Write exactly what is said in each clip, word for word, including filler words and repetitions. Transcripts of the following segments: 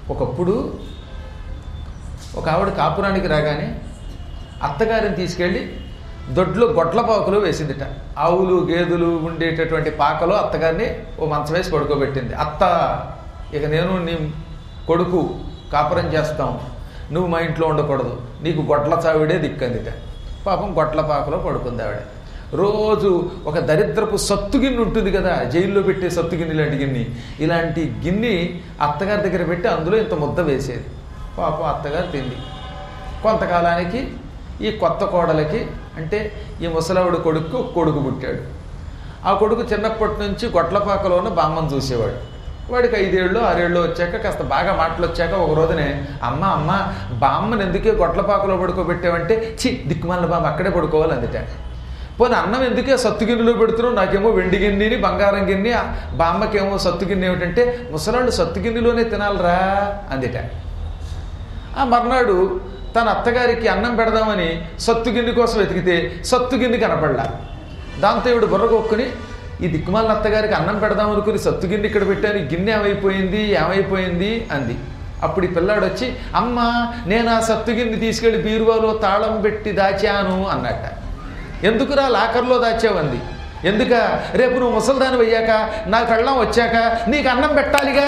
ఒకప్పుడు ఒక ఆవిడ కాపురానికి రాగానే అత్తగారిని తీసుకెళ్ళి దొడ్లో గొడ్ల పాకలో వేసిందిట. ఆవులు గేదెలు ఉండేటటువంటి పాకలో అత్తగారిని ఓ మంచం వేసి పడుకోబెట్టింది. అత్త, ఇక నేను నీ కొడుకు కాపురం చేస్తాం, నువ్వు మా ఇంట్లో ఉండకూడదు, నీకు గొడ్ల చావిడే దిక్కందిట. పాపం గొడ్ల పాకలో పడుకుంది ఆవిడ. రోజు ఒక దరిద్రపు సత్తు గిన్నె ఉంటుంది కదా, జైల్లో పెట్టే సత్తు గిన్నె లాంటి గిన్నె, ఇలాంటి గిన్నె అత్తగారి దగ్గర పెట్టి అందులో ఇంత ముద్ద వేసేది. పాపం అత్తగారు తింది. కొంతకాలానికి ఈ కొత్త కోడలకి, అంటే ఈ ముసలావిడ కొడుకు కొడుకు పుట్టాడు. ఆ కొడుకు చిన్నప్పటి నుంచి గొడ్లపాకలో ఉన్న బామ్మను చూసేవాడు. వాడికి ఐదేళ్ళు ఆరేళ్ళు వచ్చాక కాస్త బాగా మాటలు వచ్చాక ఒక రోజునే, అమ్మ అమ్మ బామ్మను ఎందుకే గొడ్లపాకలో పడుకోబెట్టావంటే, చి దిక్కుమాల బామ్మ అక్కడే పడుకోవాలి అందుట. పోనీ అన్నం ఎందుకే సత్తు గిన్నెలో పెడుతున్నావు, నాకేమో వెండి గిన్నెని బంగారం గిన్నె, బామ్మకేమో సత్తు గిన్నె ఏమిటంటే, ముసలాళ్ళు సత్తు గిన్నెలోనే తినాలరా అందుట. ఆ మర్నాడు తన అత్తగారికి అన్నం పెడదామని సత్తు గిన్నె కోసం వెతికితే సత్తు గిన్నె కనపడలా. దాంతో ఇవిడు బుర్రగొక్కుని, ఈ దిక్కుమాలిన అత్తగారికి అన్నం పెడదాం అనుకుని సత్తు గిన్నె ఇక్కడ పెట్టాను, గిన్నె ఏమైపోయింది ఏమైపోయింది అంది. అప్పుడు ఈ పిల్లాడు వచ్చి, అమ్మ నేను ఆ సత్తు గిన్నె తీసుకెళ్లి బీరువాలో తాళం పెట్టి దాచాను అన్నట్ట. ఎందుకురా లాకర్లో దాచావంది. ఎందుక, రేపు నువ్వు ముసల్దాని అయ్యాక నా కళ్ళం వచ్చాక నీకు అన్నం పెట్టాలిగా,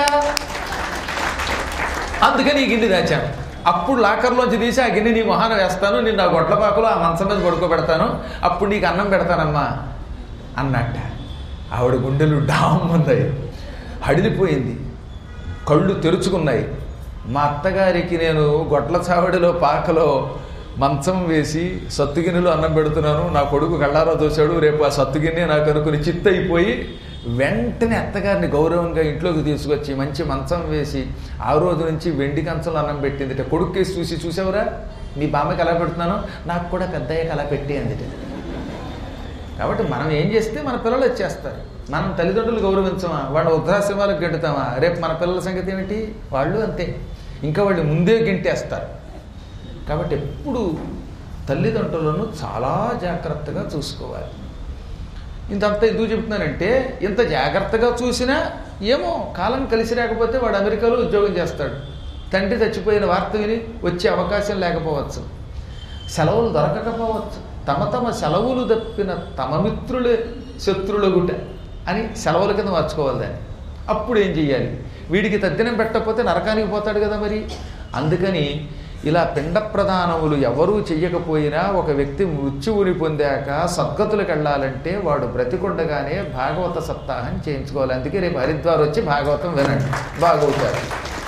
అందుకని ఈ గిన్నె దాచాను. అప్పుడు లాకర్లోంచి తీసి ఆ గిన్నె నీ మొహాన వేస్తాను, నేను నా గొడ్లపాకులో ఆ మంచం మీద పడుకోబెడతాను, అప్పుడు నీకు అన్నం పెడతానమ్మా అన్నట్ట. ఆవిడ గుండెలు డామ్మందాయి, హడిలిపోయింది, కళ్ళు తెరుచుకున్నాయి. మా అత్తగారికి నేను గొడ్ల చావడిలో పాకలో మంచం వేసి సత్తుగిన్నెలో అన్నం పెడుతున్నాను, నా కొడుకు కళ్ళారా చూశాడు, రేపు ఆ సత్తుగిన్నె నాకు అనుకుని చిత్తయిపోయి వెంటనే అత్తగారిని గౌరవంగా ఇంట్లోకి తీసుకొచ్చి మంచి మంచం వేసి ఆ రోజు నుంచి వెండి కంచంలో అన్నం పెట్టిందిట. కొడుక్కేసి చూసి, చూసావురా మీ బామ్మకి ఎలా పెడుతున్నాను, నాకు కూడా పెద్దయ్యకి అలా పెట్టి అందిట. కాబట్టి మనం ఏం చేస్తే మన పిల్లలు వచ్చేస్తారు. మనం తల్లిదండ్రులు గౌరవించమా, వాళ్ళ వృద్ధాశ్రమాలకు గెంటుతామా, రేపు మన పిల్లల సంగతి ఏమిటి, వాళ్ళు అంతే, ఇంకా వాళ్ళు ముందే గెంటేస్తారు. కాబట్టి ఎప్పుడు తల్లిదండ్రులను చాలా జాగ్రత్తగా చూసుకోవాలి. ఇంతంతా ఎందుకు చెప్తున్నానంటే, ఇంత జాగ్రత్తగా చూసినా ఏమో కాలం కలిసి రాకపోతే వాడు అమెరికాలో ఉద్యోగం చేస్తాడు, తండ్రి చచ్చిపోయిన వార్త విని వచ్చే అవకాశం లేకపోవచ్చు, సెలవులు దొరకకపోవచ్చు, తమ తమ సెలవులు తప్పిన తమ మిత్రులే శత్రులగుట అని సెలవుల కింద మార్చుకోవాలి దాన్ని. అప్పుడు ఏం చెయ్యాలి, వీడికి తద్దినం పెట్టకపోతే నరకానికి పోతాడు కదా మరి. అందుకని ఇలా పిండ ప్రదానములు ఎవరూ చెయ్యకపోయినా ఒక వ్యక్తి మృత్యువుని పొందాక సద్గతులకు వెళ్ళాలంటే వాడు బ్రతికుండగానే భాగవత సప్తాహం చేయించుకోవాలి. అందుకే రేపు హరిద్వార్ వచ్చి భాగవతం వినండి, బాగవుతారు.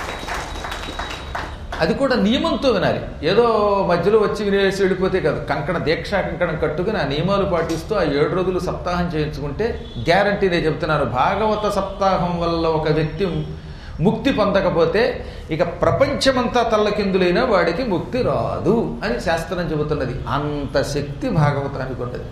అది కూడా నియమంతో వినాలి, ఏదో మధ్యలో వచ్చి వినేసి వెళ్ళిపోతే కాదు. కంకణ దీక్షా కంకణం కట్టుకుని ఆ నియమాలు పాటిస్తూ ఆ ఏడు రోజులు సప్తాహం చేయించుకుంటే గ్యారంటీ నేను చెప్తున్నాను, భాగవత సప్తాహం వల్ల ఒక వ్యక్తి ముక్తి పొందకపోతే ఇక ప్రపంచమంతా తల్లకిందులైనా వాడికి ముక్తి రాదు అని శాస్త్రం చెబుతున్నది. అంత శక్తి భాగవతానికి ఉన్నది.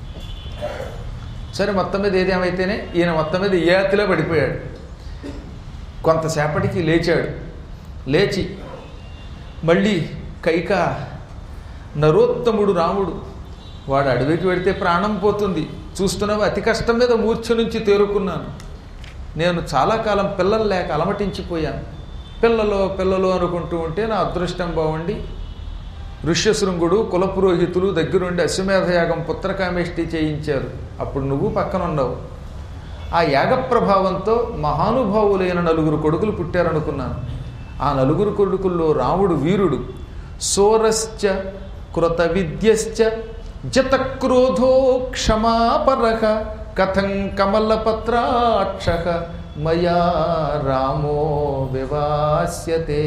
సరే, మొత్తం మీద ఏదేమైతేనే ఈయన మొత్తం మీద ఏతిలో పడిపోయాడు. కొంతసేపటికి లేచాడు. లేచి మళ్ళీ కైక, నరోత్తముడు రాముడు, వాడు అడవికి వెడితే ప్రాణం పోతుంది, చూస్తున్నావు అతి కష్టం మీద మూర్ఛ నుంచి తేరుకున్నాను, నేను చాలా కాలం పిల్లలు లేక అలమటించిపోయాను, పిల్లలో పిల్లలు అనుకుంటూ ఉంటే నా అదృష్టం బాగుండి ఋష్యశృంగుడు కులపురోహితులు దగ్గరుండి అశ్వమేధయాగం పుత్రకామేష్టి చేయించారు. అప్పుడు నువ్వు పక్కన ఉన్నావు. ఆ యాగ ప్రభావంతో మహానుభావులైన నలుగురు కొడుకులు పుట్టారనుకున్నాను. ఆ నలుగురు కొడుకుల్లో రాముడు వీరుడు, సోరశ్చ కృత విద్యశ్చ జతక్రోధో క్షమాపరః కథం కమలపత్రాక్షః మయా రామో వివాస్యతే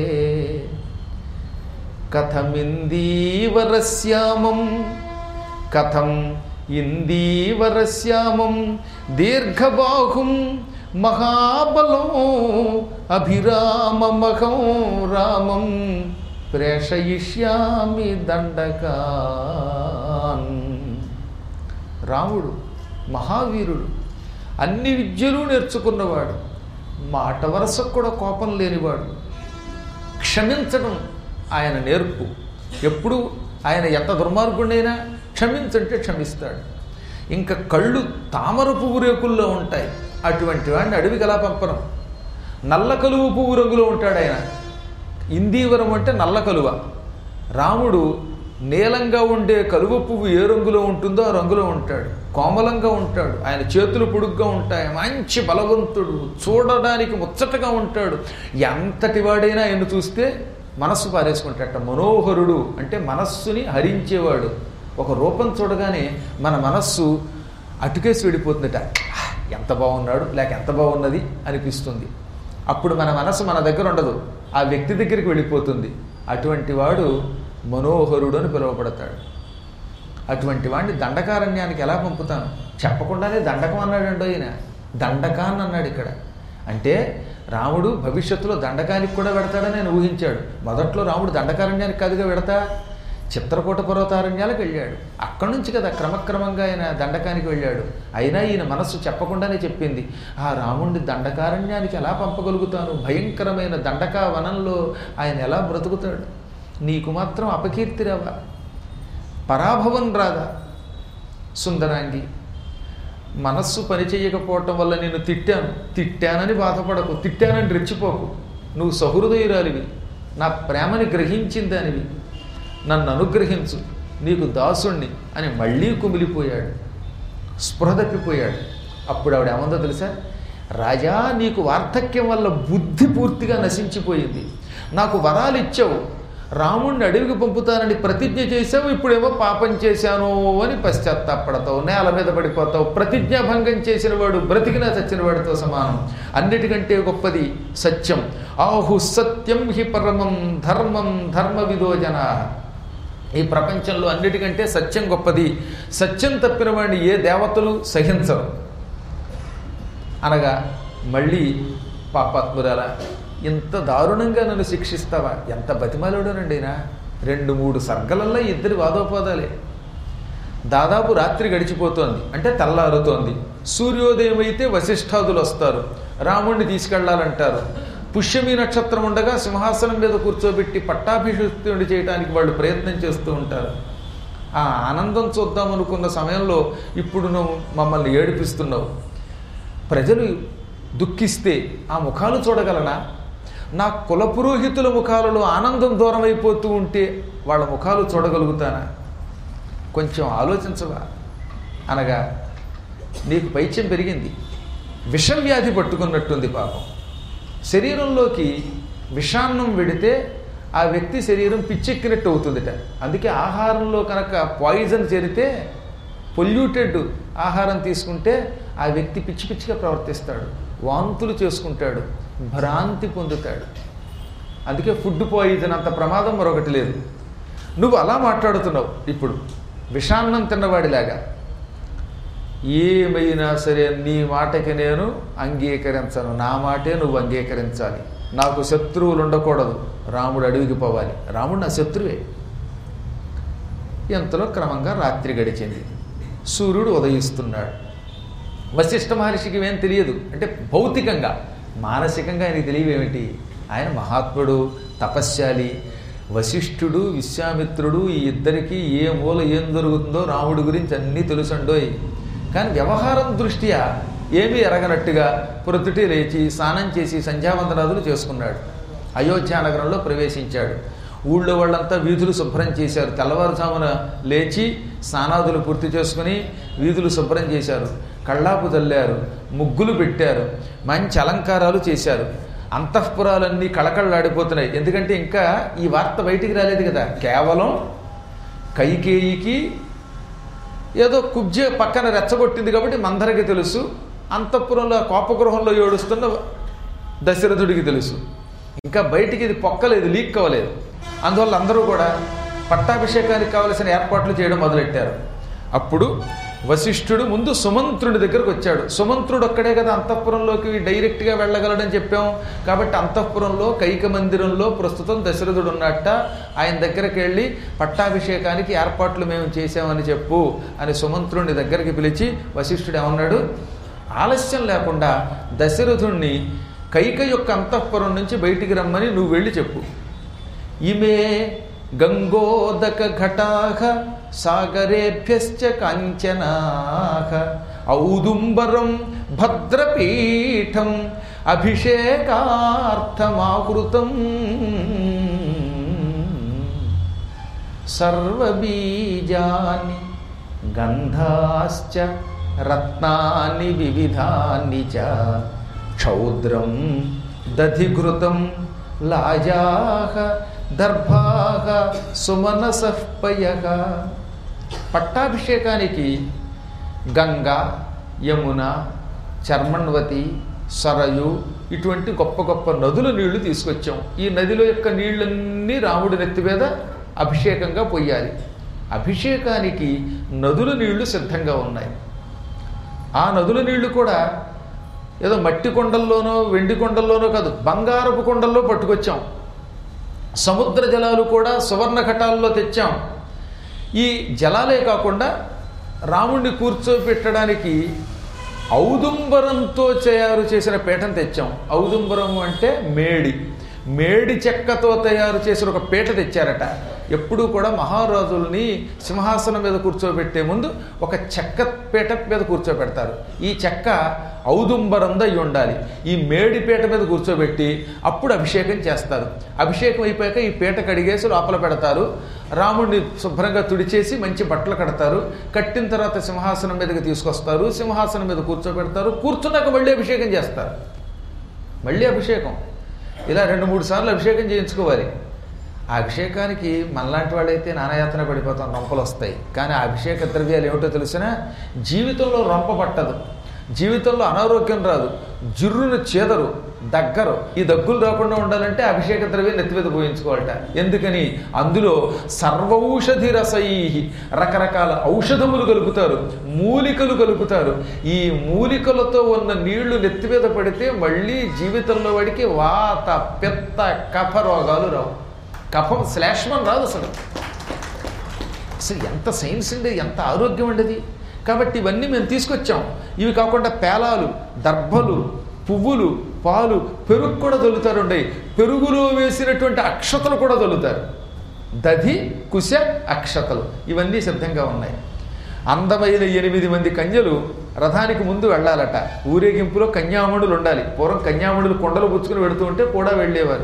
కథమిందీవరశ్యామం కథం ఇందీవరశ్యామం దీర్ఘబాహుం మహాబలం అభిరామమహం రామం ప్రేషయిష్యామి దండకాన్. రాముడు మహావీరుడు, అన్ని విద్యలు నేర్చుకున్నవాడు, మాట వరసకు కూడా కోపం లేనివాడు, క్షమించడం ఆయన నేర్పు. ఎప్పుడు ఆయన ఎంత దుర్మార్గుడైనా క్షమించంటే క్షమిస్తాడు. ఇంకా కళ్ళు తామర పువ్వు రేకుల్లో ఉంటాయి, అటువంటి వాడిని అడవికి ఎలా పంపడం. నల్ల కలువు పువ్వు రంగులో ఉంటాడు ఆయన, ఇందీవరం అంటే నల్ల కలువ. రాముడు నీలంగా ఉండే కలువ పువ్వు ఏ రంగులో ఉంటుందో ఆ రంగులో ఉంటాడు. కోమలంగా ఉంటాడు. ఆయన చేతులు పొడుగ్గా ఉంటాయి. మంచి బలవంతుడు, చూడడానికి ముచ్చటగా ఉంటాడు. ఎంతటి వాడైనా ఆయన చూస్తే మనస్సు పారేసుకుంటాడట. మనోహరుడు అంటే మనస్సుని హరించేవాడు. ఒక రూపం చూడగానే మన మనస్సు అటుకేసి వెళ్ళిపోతుందట. ఎంత బాగున్నాడు, లేక ఎంత బాగున్నది అనిపిస్తుంది. అప్పుడు మన మనస్సు మన దగ్గర ఉండదు, ఆ వ్యక్తి దగ్గరికి వెళ్ళిపోతుంది. అటువంటి వాడు మనోహరుడు అని పిలువబడతాడు. అటువంటి వాడిని దండకారణ్యానికి ఎలా పంపుతాను? చెప్పకుండానే దండకం అన్నాడండి ఆయన. దండకాన్ని అన్నాడు ఇక్కడ. అంటే రాముడు భవిష్యత్తులో దండకానికి కూడా వెడతాడని ఆయన ఊహించాడు. మొదట్లో రాముడు దండకారణ్యానికి కాదుగా వెడతా, చిత్రకూట పర్వతారణ్యాలకు వెళ్ళాడు. అక్కడి నుంచి కదా క్రమక్రమంగా ఆయన దండకానికి వెళ్ళాడు. అయినా ఈయన మనస్సు చెప్పకుండానే చెప్పింది, ఆ రాముడిని దండకారణ్యానికి ఎలా పంపగలుగుతాను? భయంకరమైన దండకా వనంలో ఆయన ఎలా బ్రతుకుతాడు? నీకు మాత్రం అపకీర్తి రావా, పరాభవం రాదా? సుందరాంగి, మనస్సు పనిచేయకపోవటం వల్ల నేను తిట్టాను, తిట్టానని బాధపడకు, తిట్టానని రెచ్చిపోకు. నువ్వు సహృదయురాలివి, నా ప్రేమని గ్రహించిందానివి, నన్ను అనుగ్రహించు, నీకు దాసుణ్ణి అని మళ్ళీ కుమిలిపోయాడు, స్పృహ తప్పిపోయాడు. అప్పుడు ఆవిడ ఏమందో తెలుసా? రాజా, నీకు వార్ధక్యం వల్ల బుద్ధి పూర్తిగా నశించిపోయింది. నాకు వరాలు ఇచ్చావు, రాముణ్ణి అడవికి పంపుతానని ప్రతిజ్ఞ చేశావు, ఇప్పుడేమో పాపం చేశాను అని పశ్చాత్తాపడతావు, నేల మీద పడిపోతావు. ప్రతిజ్ఞాభంగం చేసిన వాడు బ్రతికినా చచ్చిన వాడితో సమానం. అన్నిటికంటే గొప్పది సత్యం. ఆహు సత్యం హి పరమం ధర్మం ధర్మవిదో జనా. ఈ ప్రపంచంలో అన్నిటికంటే సత్యం గొప్పది. సత్యం తప్పిన వాడిని ఏ దేవతలు సహించరు అనగా, మళ్ళీ పాపాత్మురాలా, ఇంత దారుణంగా నన్ను శిక్షిస్తావా? ఎంత బతిమాలుడోనండి అయినా. రెండు మూడు సర్గలల్లో ఇద్దరి వాదోపాదాలే. దాదాపు రాత్రి గడిచిపోతోంది, అంటే తెల్లారుతోంది. సూర్యోదయం అయితే వశిష్ఠాదులు వస్తారు, రాముణ్ణి తీసుకెళ్లాలంటారు. పుష్యమి నక్షత్రం ఉండగా సింహాసనం మీద కూర్చోబెట్టి పట్టాభిషిక్తుడి చేయడానికి వాళ్ళు ప్రయత్నం చేస్తూ ఉంటారు. ఆ ఆనందం చూద్దామనుకున్న సమయంలో ఇప్పుడు నువ్వు మమ్మల్ని ఏడిపిస్తున్నావు. ప్రజలు దుఃఖిస్తే ఆ ముఖాలు చూడగలనా? నా కుల పురోహితుల ముఖాలలో ఆనందం దూరం అయిపోతూ ఉంటే వాళ్ళ ముఖాలు చూడగలుగుతానా? కొంచెం ఆలోచించవా అనగా, నీకు పైత్యం పెరిగింది, విషవ్యాధి పట్టుకున్నట్టుంది పాపం. శరీరంలోకి విషాన్నం వెడితే ఆ వ్యక్తి శరీరం పిచ్చెక్కినట్టు అవుతుందిట. అందుకే ఆహారంలో కనుక పాయిజన్ చేరితే, పొల్యూటెడ్ ఆహారం తీసుకుంటే ఆ వ్యక్తి పిచ్చి పిచ్చిగా ప్రవర్తిస్తాడు, వాంతులు చేసుకుంటాడు, భ్రాంతి పొందుతాడు. అందుకే ఫుడ్ పాయిజన్ అంత ప్రమాదం మరొకటి లేదు. నువ్వు అలా మాట్లాడుతున్నావు ఇప్పుడు విషాన్నం తిన్నవాడిలాగా. ఏమైనా సరే నీ మాటకి నేను అంగీకరించను, నా మాటే నువ్వు అంగీకరించాలి. నాకు శత్రువులు ఉండకూడదు, రాముడు అడవికి పోవాలి. రాముడు నా శత్రువే. ఎంతలో క్రమంగా రాత్రి గడిచింది, సూర్యుడు ఉదయిస్తున్నాడు. వశిష్ఠ మహర్షికి ఏం తెలియదు, అంటే భౌతికంగా, మానసికంగా ఆయనకి తెలియవేమిటి? ఆయన మహాత్ముడు, తపశ్శాలి. వశిష్ఠుడు విశ్వామిత్రుడు ఈ ఇద్దరికీ ఏ మూల ఏం జరుగుతుందో రాముడి గురించి అన్నీ తెలుసండోయ్. కానీ వ్యవహారం దృష్ట్యా ఏమీ ఎరగనట్టుగా ప్రొద్దుటే లేచి స్నానం చేసి సంధ్యావందనాదులు చేసుకున్నాడు. అయోధ్యానగరంలో ప్రవేశించాడు. ఊళ్ళో వాళ్ళంతా వీధులు శుభ్రం చేశారు. తెల్లవారుజామున లేచి స్నానాదులు పూర్తి చేసుకుని వీధులు శుభ్రం చేశారు, కళ్ళాపు చల్లారు, ముగ్గులు పెట్టారు, మంచి అలంకారాలు చేశారు. అంతఃపురాలన్నీ కళకళలాడిపోతున్నాయి. ఎందుకంటే ఇంకా ఈ వార్త బయటికి రాలేదు కదా. కేవలం కైకేయికి ఏదో కుబ్జే పక్కన రెచ్చగొట్టింది కాబట్టి మందరికి తెలుసు, అంతఃపురంలో కోపగృహంలో ఏడుస్తున్న దశరథుడికి తెలుసు. ఇంకా బయటికి ఇది పొక్కలేదు, లీక్ అవ్వలేదు. అందువల్ల అందరూ కూడా పట్టాభిషేకానికి కావలసిన ఏర్పాట్లు చేయడం మొదలెట్టారు. అప్పుడు వశిష్ఠుడు ముందు సుమంత్రుడి దగ్గరకు వచ్చాడు. సుమంత్రుడు ఒక్కడే కదా అంతఃపురంలోకి డైరెక్ట్గా వెళ్ళగలడని చెప్పాం. కాబట్టి అంతఃపురంలో కైక మందిరంలో ప్రస్తుతం దశరథుడు ఉన్నట్ట. ఆయన దగ్గరికి వెళ్ళి పట్టాభిషేకానికి ఏర్పాట్లు మేము చేసామని చెప్పు అని సుమంత్రుడిని దగ్గరికి పిలిచి వశిష్ఠుడు ఏమన్నాడు, ఆలస్యం లేకుండా దశరథుణ్ణి కైక యొక్క అంతఃపురం నుంచి బయటికి రమ్మని నువ్వు వెళ్ళి చెప్పు. ఇమే గంగోదక ఘటాహ సాగరేభ్యశ్చ కాంచనాహ ఔదుంబరం భద్రపీఠం అభిషేకార్థమాకృతం సర్వబీజాని గంధాశ్చ రత్నాని వివిధాని చ క్షౌద్రం దధిఘృతం లాజాః దర్భాః సుమనసః పయః. పట్టాభిషేకానికి గంగా, యమున, చర్మణ్వతి, సరయు ఇటువంటి గొప్ప గొప్ప నదుల నీళ్లు తీసుకొచ్చాం. ఈ నదిలో యొక్క నీళ్ళన్నీ రాముడి నెత్తి మీద అభిషేకంగా పొయ్యాలి. అభిషేకానికి నదుల నీళ్లు సిద్ధంగా ఉన్నాయి. ఆ నదుల నీళ్లు కూడా ఏదో మట్టి కొండల్లోనో వెండి కొండల్లోనో కాదు, బంగారపు కొండల్లో పట్టుకొచ్చాం. సముద్ర జలాలు కూడా సువర్ణ ఘటాల్లో తెచ్చాం. ఈ జలాలే కాకుండా రాముణ్ణి కూర్చోబెట్టడానికి ఔదుంబరంతో తయారు చేసిన పీఠం తెచ్చాం. ఔదుంబరం అంటే మేడి, మేడి చెక్కతో తయారు చేసిన ఒక పీట తెచ్చారట. ఎప్పుడూ కూడా మహారాజుల్ని సింహాసనం మీద కూర్చోబెట్టే ముందు ఒక చెక్క పీట మీద కూర్చోబెడతారు. ఈ చెక్క ఔదుంబరంద అయి ఉండాలి. ఈ మేడి పీట మీద కూర్చోబెట్టి అప్పుడు అభిషేకం చేస్తారు. అభిషేకం అయిపోయాక ఈ పీట కడిగేసి లోపల పెడతారు. రాముడిని శుభ్రంగా తుడిచేసి మంచి బట్టలు కడతారు. కట్టిన తర్వాత సింహాసనం మీదకి తీసుకొస్తారు. సింహాసనం మీద కూర్చోబెడతారు. కూర్చున్నాక మళ్ళీ అభిషేకం చేస్తారు. మళ్ళీ అభిషేకం ఇలా రెండు మూడు సార్లు అభిషేకం చేయించుకోవాలి. ఆ అభిషేకానికి మనలాంటి వాళ్ళైతే నానాయాతన పడిపోతాం, రొంపలు వస్తాయి. కానీ ఆ అభిషేక ద్రవ్యాలు ఏమిటో తెలిసినా జీవితంలో రొంప పట్టదు, జీవితంలో అనారోగ్యం రాదు, జుర్రును చేదరు, దగ్గరు. ఈ దగ్గులు రాకుండా ఉండాలంటే అభిషేక ద్రవ్యం నెత్తి మీద పోయించుకోవాలట. ఎందుకని? అందులో సర్వౌషధి రసై, రకరకాల ఔషధములు కలుపుతారు, మూలికలు కలుపుతారు. ఈ మూలికలతో ఉన్న నీళ్లు నెత్తి మీద పడితే మళ్ళీ జీవితంలో వాడికి వాత, పిత్త, కఫ రోగాలు రావు. కఫం శ్లేష్మం రాదు. అసలు అసలు ఎంత సైన్స్ అండి, ఎంత ఆరోగ్యం ఉండేది. కాబట్టి ఇవన్నీ మేము తీసుకొచ్చాం. ఇవి కాకుండా పేలాలు, దర్భలు, పువ్వులు, పాలు, పెరుగు కూడా దొల్లుతారు. ఉండయి పెరుగులో వేసినటువంటి అక్షతలు కూడా దొల్లుతారు. దధి, కుశ, అక్షతలు ఇవన్నీ సిద్ధంగా ఉన్నాయి. అందమైన ఎనిమిది మంది కన్యలు రథానికి ముందు వెళ్ళాలట. ఊరేగింపులో కన్యామణులు ఉండాలి. పూర్వం కన్యామణులు కొండలు పుచ్చుకుని వెడుతూ ఉంటే కూడా వెళ్ళేవారు.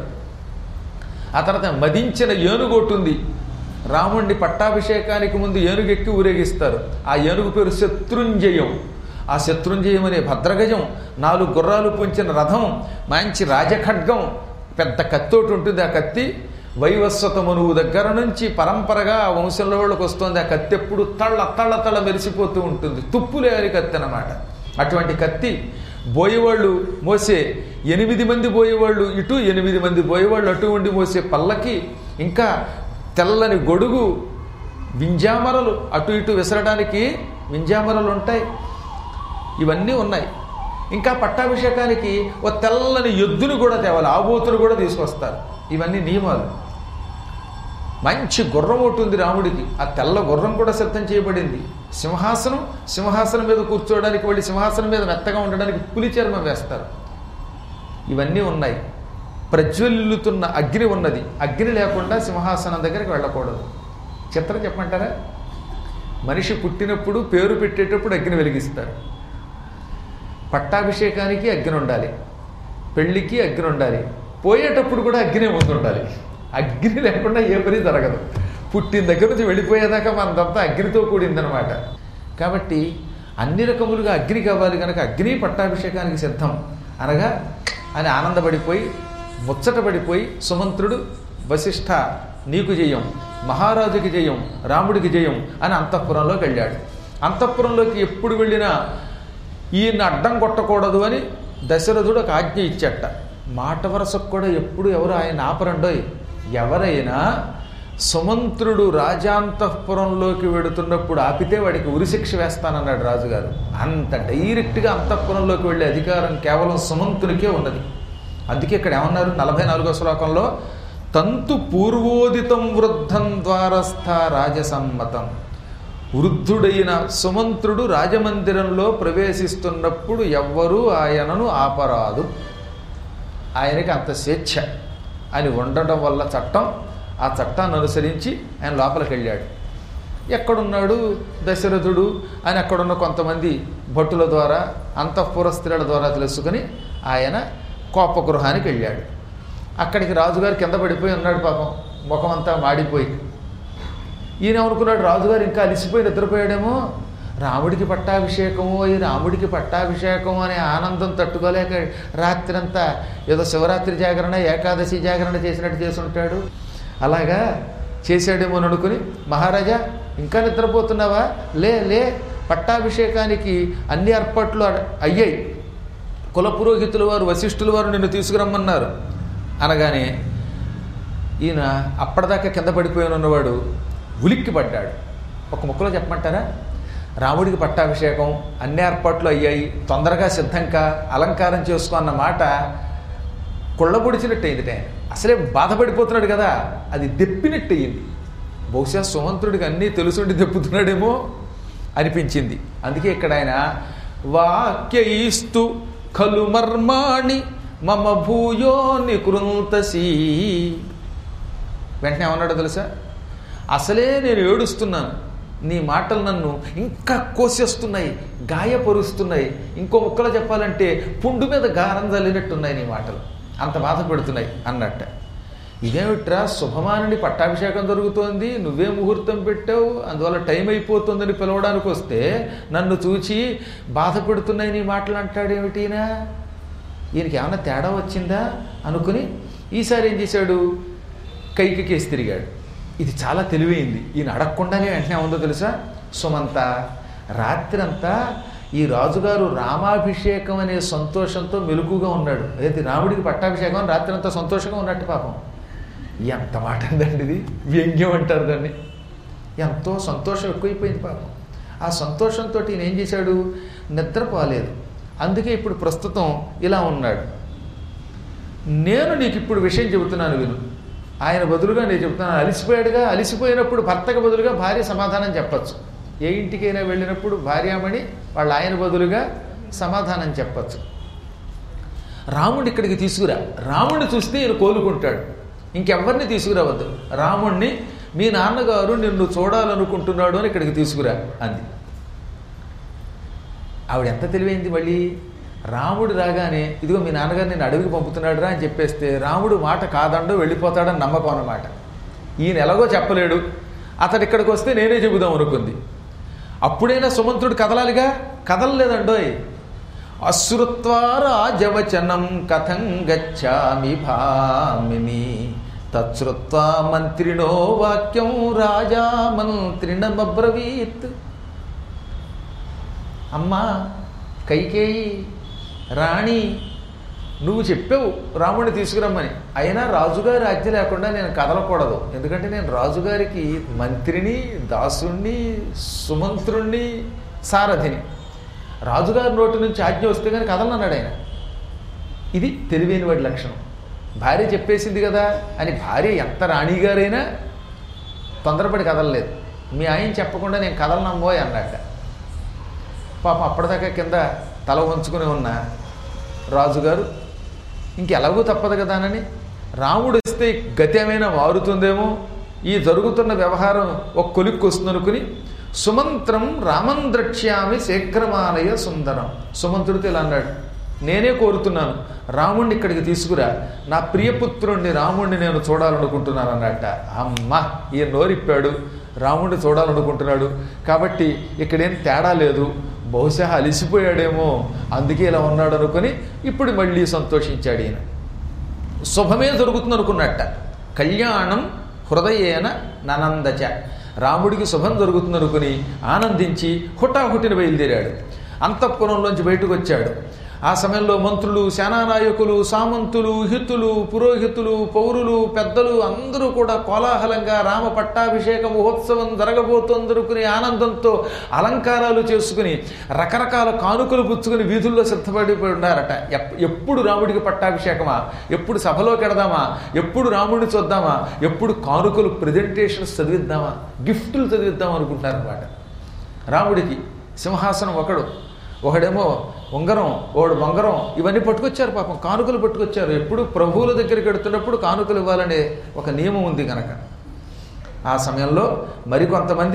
ఆ తర్వాత మదించిన ఏనుగోటు ఉంది. రాముణ్ణి పట్టాభిషేకానికి ముందు ఏనుగెక్కి ఊరేగిస్తారు. ఆ ఏనుగు పేరు శత్రుంజయం. ఆ శత్రుంజయం అనే భద్రగజం, నాలుగు గుర్రాలు పుంచిన రథం, మంచి రాజఖడ్గం, పెద్ద కత్తోటి ఉంటుంది. ఆ కత్తి వైవస్వత మనువు దగ్గర నుంచి పరంపరగా ఆ వంశంలో వాళ్ళకి వస్తుంది. ఆ కత్తి ఎప్పుడు తళ్ళ తళ్ళ తళ్ళ మెరిసిపోతూ ఉంటుంది. తుప్పులేని కత్తి అన్నమాట. అటువంటి కత్తి బోయేవాళ్ళు మోసే ఎనిమిది మంది బోయేవాళ్ళు ఇటు, ఎనిమిది మంది బోయేవాళ్ళు అటు ఉండి మోసే పల్లకి, ఇంకా తెల్లని గొడుగు, వింజామరలు, అటు ఇటు విసరడానికి వింజామరలు ఉంటాయి. ఇవన్నీ ఉన్నాయి. ఇంకా పట్టాభిషేకానికి ఓ తెల్లని ఎద్దును కూడా తేవాలి, ఆబోతును కూడా తీసుకొస్తారు. ఇవన్నీ నియమాలు. మంచి గుర్రం ఉంటుంది రాముడికి. ఆ తెల్ల గుర్రం కూడా సిద్ధం చేయబడింది. సింహాసనం, సింహాసనం మీద కూర్చోవడానికి, వెళ్ళి సింహాసనం మీద మెత్తగా ఉండడానికి పులి చర్మం వేస్తారు. ఇవన్నీ ఉన్నాయి. ప్రజ్వలిల్లుతున్న అగ్ని ఉన్నది. అగ్ని లేకుండా సింహాసనం దగ్గరికి వెళ్ళకూడదు. చిత్రం చెప్పమంటారా? మనిషి పుట్టినప్పుడు పేరు పెట్టేటప్పుడు అగ్ని వెలిగిస్తారు. పట్టాభిషేకానికి అగ్ని ఉండాలి, పెళ్లికి అగ్ని ఉండాలి, పోయేటప్పుడు కూడా అగ్ని ముందు ఉండాలి. అగ్ని లేకుండా ఏ పని జరగదు. పుట్టిన దగ్గర నుంచి వెళ్ళిపోయేదాకా మనదంతా అగ్నితో కూడిందనమాట. కాబట్టి అన్ని రకములుగా అగ్ని కావాలి కనుక అగ్ని పట్టాభిషేకానికి సిద్ధం అనగా అని ఆనందపడిపోయి ముచ్చటపడిపోయి సుమంత్రుడు, వశిష్ఠ నీకు జయం, మహారాజుకి జయం, రాముడికి జయం అని అంతఃపురంలోకి వెళ్ళాడు. అంతఃపురంలోకి ఎప్పుడు వెళ్ళినా ఈయన అడ్డం కొట్టకూడదు అని దశరథుడు ఒక ఆజ్ఞ ఇచ్చట. మాట వరసకు కూడా ఎప్పుడు ఎవరు ఆయన ఆపరండోయ్. ఎవరైనా సుమంత్రుడు రాజాంతఃపురంలోకి వెడుతున్నప్పుడు ఆపితే వాడికి ఉరిశిక్ష వేస్తానన్నాడు రాజుగారు. అంత డైరెక్ట్గా అంతఃపురంలోకి వెళ్ళే అధికారం కేవలం సుమంతునికే ఉన్నది. అందుకే ఇక్కడ ఏమన్నారు నలభై నాలుగో శ్లోకంలో, తంతు పూర్వోదితం వృద్ధం ద్వారస్థ రాజసమ్మతం. వృద్ధుడైన సుమంత్రుడు రాజమందిరంలో ప్రవేశిస్తున్నప్పుడు ఎవ్వరూ ఆయనను ఆపరాదు. ఆయనకి అంత స్వేచ్ఛ అని ఉండడం వల్ల చట్టం, ఆ చట్టాన్ని అనుసరించి ఆయన లోపలికి వెళ్ళాడు. ఎక్కడున్నాడు దశరథుడు అని అక్కడున్న కొంతమంది భటుల ద్వారా, అంతఃపుర స్త్రీల ద్వారా తెలుసుకుని ఆయన కోపగృహానికి వెళ్ళాడు. అక్కడికి రాజుగారు కింద పడిపోయి ఉన్నాడు పాపం, ముఖమంతా మాడిపోయి. ఈయన అనుకున్నాడు రాజుగారు ఇంకా అలిసిపోయి నిద్రపోయాడేమో, రాముడికి పట్టాభిషేకము ఈ రాముడికి పట్టాభిషేకం అనే ఆనందం తట్టుకోలేక రాత్రంతా ఏదో శివరాత్రి జాగరణ ఏకాదశి జాగరణ చేసినట్టు చేసి ఉంటాడు. అలాగా చేశాడేమో అని అనుకుని, మహారాజా ఇంకా నిద్రపోతున్నావా? లే లే పట్టాభిషేకానికి అన్ని ఏర్పాట్లు అయ్యాయి, కుల పురోహితుల వారు వశిష్ఠుల వారు నిన్ను తీసుకురమ్మన్నారు అనగానే ఈయన అప్పటిదాకా కింద పడిపోయి ఉన్నవాడు ఉలిక్కి పడ్డాడు. ఒక ముక్కలో చెప్పమంటారా? రాముడికి పట్టాభిషేకం అన్ని ఏర్పాట్లు అయ్యాయి, తొందరగా సిద్ధంగా అలంకారం చేసుకో అన్న మాట కొళ్ళబొడిచినట్టు అయింది. అసలే బాధపడిపోతున్నాడు కదా, అది దెప్పినట్టు అయ్యింది. బహుశా సుమంతుడికి అన్నీ తెలుసుండి దెప్పుతున్నాడేమో అనిపించింది. అందుకే ఇక్కడ ఆయన వాక్యయిస్తు ఖలు మర్మాణి మమ భూయో నికృంతసి, వెంటనే ఏమన్నాడో తెలుసా? అసలే నేను ఏడుస్తున్నాను, నీ మాటలు నన్ను ఇంకా కోసేస్తున్నాయి, గాయపరుస్తున్నాయి, ఇంకో ముక్కలో చెప్పాలంటే పుండు మీద గారం చల్లినట్టున్నాయి నీ మాటలు, అంత బాధ పెడుతున్నాయి అన్నట్ట. ఇదేమిట్రా, శుభమానుడి పట్టాభిషేకం జరుగుతోంది, నువ్వే ముహూర్తం పెట్టావు, అందువల్ల టైం అయిపోతుందని పిలవడానికి వస్తే నన్ను చూచి బాధ పెడుతున్నాయి నీ మాటలు అంటాడేమిటినా? ఈయనకి ఏమైనా తేడా వచ్చిందా అనుకుని ఈసారి ఏం చేశాడు, కైకి కేసి తిరిగాడు. ఇది చాలా తెలివైంది. ఈయన అడగకుండానే వెంటనే ఉందో తెలుసా? సుమంత, రాత్రంతా ఈ రాజుగారు రామాభిషేకం అనే సంతోషంతో మెలుకుగా ఉన్నాడు. అయితే రాముడికి పట్టాభిషేకం అని రాత్రంతా సంతోషంగా ఉన్నట్టు. పాపం ఎంత మాట అందండి ఇది, వ్యంగ్యం అంటారు దాన్ని. ఎంతో సంతోషం ఎక్కువైపోయింది పాపం. ఆ సంతోషంతో ఈయన ఏం చేశాడు, నిద్రపోలేదు. అందుకే ఇప్పుడు ప్రస్తుతం ఇలా ఉన్నాడు. నేను నీకు ఇప్పుడు విషయం చెబుతున్నాను విను. ఆయన బదులుగా నేను చెబుతున్నాను. అలిసిపోయాడుగా, అలిసిపోయినప్పుడు భర్తకు బదులుగా భార్య సమాధానం చెప్పచ్చు. ఏ ఇంటికైనా వెళ్ళినప్పుడు భార్యామణి వాళ్ళ ఆయన బదులుగా సమాధానం చెప్పచ్చు. రాముడిని ఇక్కడికి తీసుకురా, రాముడిని చూస్తే ఈయన కోలుకుంటాడు, ఇంకెవ్వరిని తీసుకురావద్దు, రాముణ్ణి మీ నాన్నగారు నిన్ను చూడాలనుకుంటున్నాడు అని ఇక్కడికి తీసుకురా అంది. ఆవిడ ఎంత తెలివైంది. మళ్ళీ రాముడు రాగానే ఇదిగో మీ నాన్నగారు నేను అడవికి పంపుతున్నాడు రా అని చెప్పేస్తే రాముడు మాట కాదండో వెళ్ళిపోతాడని నమ్మకం అన్నమాట. ఈయన ఎలాగో చెప్పలేడు, అతడు ఇక్కడికి వస్తే నేనే చెబుదాం అనుకుంది. అప్పుడైనా సుమంతుడు కదలాలిగా, కదలలేదండోయ్. అశ్రుత్వారాజవచనం కథం గచ్చామి భామిని తచ్చుత్వా మంత్రిణో వాక్యం రాజా మంత్రిణమబ్రవీత్. అమ్మా కైకేయి రాణి, నువ్వు చెప్పావు రాముడిని తీసుకురమ్మని, అయినా రాజుగారి ఆజ్ఞ లేకుండా నేను కదలకూడదు. ఎందుకంటే నేను రాజుగారికి మంత్రిని, దాసుణ్ణి, సుమంత్రుణ్ణి, సారథిని. రాజుగారి నోటి నుంచి ఆజ్ఞ వస్తే కానీ కదలనన్నాడు ఆయన. ఇది తెలివైన వాడి లక్షణం. భార్య చెప్పేసింది కదా అని భార్య ఎంత రాణిగారైనా తొందరపడి కదలలేదు. మీ ఆయన చెప్పకుండా నేను కదలనమ్మోయ్ అన్నట్ట. పాపం అప్పటిదాకా కింద తల వంచుకుని ఉన్న రాజుగారు ఇంకెలాగూ తప్పదు కదానని, రాముడు వస్తే గతి ఏమైనా మారుతుందేమో, ఈ జరుగుతున్న వ్యవహారం ఒక కొలిక్కి వస్తుందనుకుని సుమంత్రం రామం ద్రక్ష్యామి శీఘ్రమానయ సుందరం. సుమంతుడితో ఇలా అన్నాడు, నేనే కోరుతున్నాను రాముణ్ణి ఇక్కడికి తీసుకురా, నా ప్రియపుత్రుణ్ణి రాముణ్ణి నేను చూడాలనుకుంటున్నాను అన్నట్ట. అమ్మ ఈ నోరిప్పాడు, రాముణ్ణి చూడాలనుకుంటున్నాడు కాబట్టి ఇక్కడేం తేడా లేదు, బహుశా అలిసిపోయాడేమో అందుకే ఇలా ఉన్నాడు అనుకుని ఇప్పుడు మళ్ళీ సంతోషించాడు ఈయన. శుభమే జరుగుతుంది అనుకున్నట్ట. కళ్యాణం హృదయేన ననందచ, రాముడికి శుభం జరుగుతుంది అనుకుని ఆనందించి హుటాహుటిన బయలుదేరాడు. అంతఃపురంలోంచి బయటకు వచ్చాడు. ఆ సమయంలో మంత్రులు, సేనానాయకులు, సామంతులు, హితులు, పురోహితులు, పౌరులు, పెద్దలు అందరూ కూడా కోలాహలంగా రామ పట్టాభిషేక మహోత్సవం జరగబోతోందనుకుని ఆనందంతో అలంకారాలు చేసుకుని రకరకాల కానుకలు పుచ్చుకుని వీధుల్లో సిద్ధపడిపోయి ఉన్నారట. ఎప్పుడు రాముడికి పట్టాభిషేకమా, ఎప్పుడు సభలోకి ఎడదామా, ఎప్పుడు రాముడిని చూద్దామా, ఎప్పుడు కానుకలు ప్రజెంటేషన్స్ చదివిద్దామా, గిఫ్టులు చదివిద్దామా అనుకుంటున్నారన్నమాట. రాముడికి సింహాసనం ఒకడు, ఒకడేమో ఉంగరం, ఒకడు బంగారం, ఇవన్నీ పట్టుకొచ్చారు. పాపం కానుకలు పట్టుకొచ్చారు. ఎప్పుడు ప్రభువుల దగ్గరికి వెడుతున్నప్పుడు కానుకలు ఇవ్వాలనే ఒక నియమం ఉంది కనుక. ఆ సమయంలో మరికొంతమంది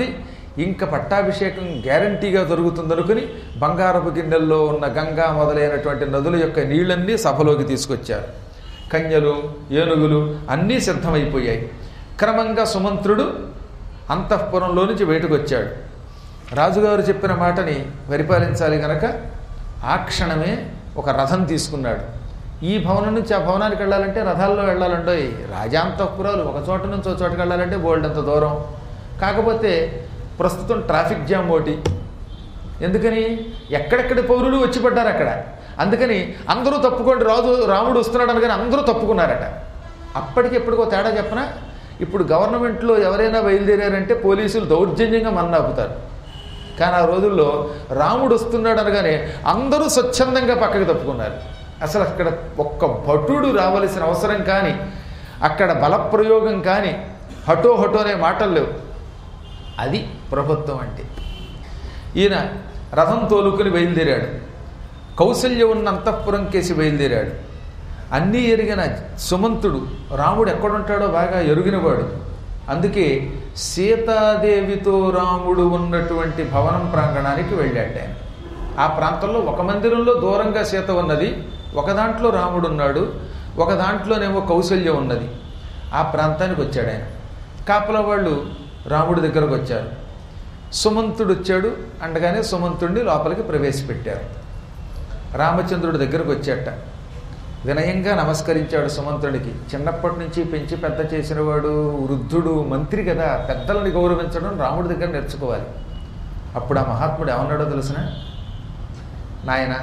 ఇంకా పట్టాభిషేకం గ్యారంటీగా జరుగుతుందనుకుని బంగారపు గిన్నెల్లో ఉన్న గంగా మొదలైనటువంటి నదుల యొక్క నీళ్ళన్నీ సభలోకి తీసుకొచ్చారు. కన్యలు, ఏనుగులు అన్నీ సిద్ధమైపోయాయి. క్రమంగా సుమంత్రుడు అంతఃపురంలో నుంచి బయటకు వచ్చాడు. రాజుగారు చెప్పిన మాటని పరిపాలించాలి గనక ఆ క్షణమే ఒక రథం తీసుకున్నాడు. ఈ భవనం నుంచి ఆ భవనానికి వెళ్ళాలంటే రథాల్లో వెళ్ళాలంటే రాజాంతఃపురాలు ఒక చోట నుంచి ఒక చోటకి వెళ్ళాలంటే బోల్డంత దూరం. కాకపోతే ప్రస్తుతం ట్రాఫిక్ జామ్ ఒకటి. ఎందుకని ఎక్కడెక్కడి పౌరులు వచ్చి పడ్డారు అక్కడ. అందుకని అందరూ తప్పుకోండి, రాజు రాముడు వస్తున్నాడు అనగానే అందరూ తప్పుకున్నారట. అప్పటికి ఎప్పటికో తేడా చెప్పనా, ఇప్పుడు గవర్నమెంట్లో ఎవరైనా బయలుదేరారంటే పోలీసులు దౌర్జన్యంగా మన ఆపుతారు. కానీ ఆ రోజుల్లో రాముడు వస్తున్నాడు అనగానే అందరూ స్వచ్ఛందంగా పక్కకి తప్పుకున్నారు. అసలు అక్కడ ఒక్క భటుడు రావలసిన అవసరం కానీ, అక్కడ బలప్రయోగం కానీ, హఠో హఠో అనే మాటలు లేవు. అది ప్రభుత్వం అంటే. ఈయన రథం తోలుకుని బయలుదేరాడు. కౌసల్య ఉన్న అంతఃపురం కేసి బయలుదేరాడు. అన్నీ ఎరిగిన సుమంతుడు రాముడు ఎక్కడుంటాడో బాగా ఎరిగినవాడు. అందుకే సీతాదేవితో రాముడు ఉన్నటువంటి భవనం ప్రాంగణానికి వెళ్ళాడు ఆయన. ఆ ప్రాంతంలో ఒక మందిరంలో దూరంగా సీత ఉన్నది, ఒక దాంట్లో రాముడు ఉన్నాడు, ఒక దాంట్లోనేమో కౌసల్య ఉన్నది. ఆ ప్రాంతానికి వచ్చాడు ఆయన. కాపలా వాళ్ళు రాముడి దగ్గరకు వచ్చారు. సుమంతుడు వచ్చాడు అనగానే సుమంతుడిని లోపలికి ప్రవేశపెట్టారు. రామచంద్రుడి దగ్గరకు వచ్చాట. వినయంగా నమస్కరించాడు సుమంతుడికి. చిన్నప్పటి నుంచి పెంచి పెద్ద చేసినవాడు, వృద్ధుడు, మంత్రి కదా, పెద్దలని గౌరవించడం రాముడి దగ్గర నేర్చుకోవాలి. అప్పుడు ఆ మహాత్ముడు ఏమన్నాడో తెలుసిన, నాయన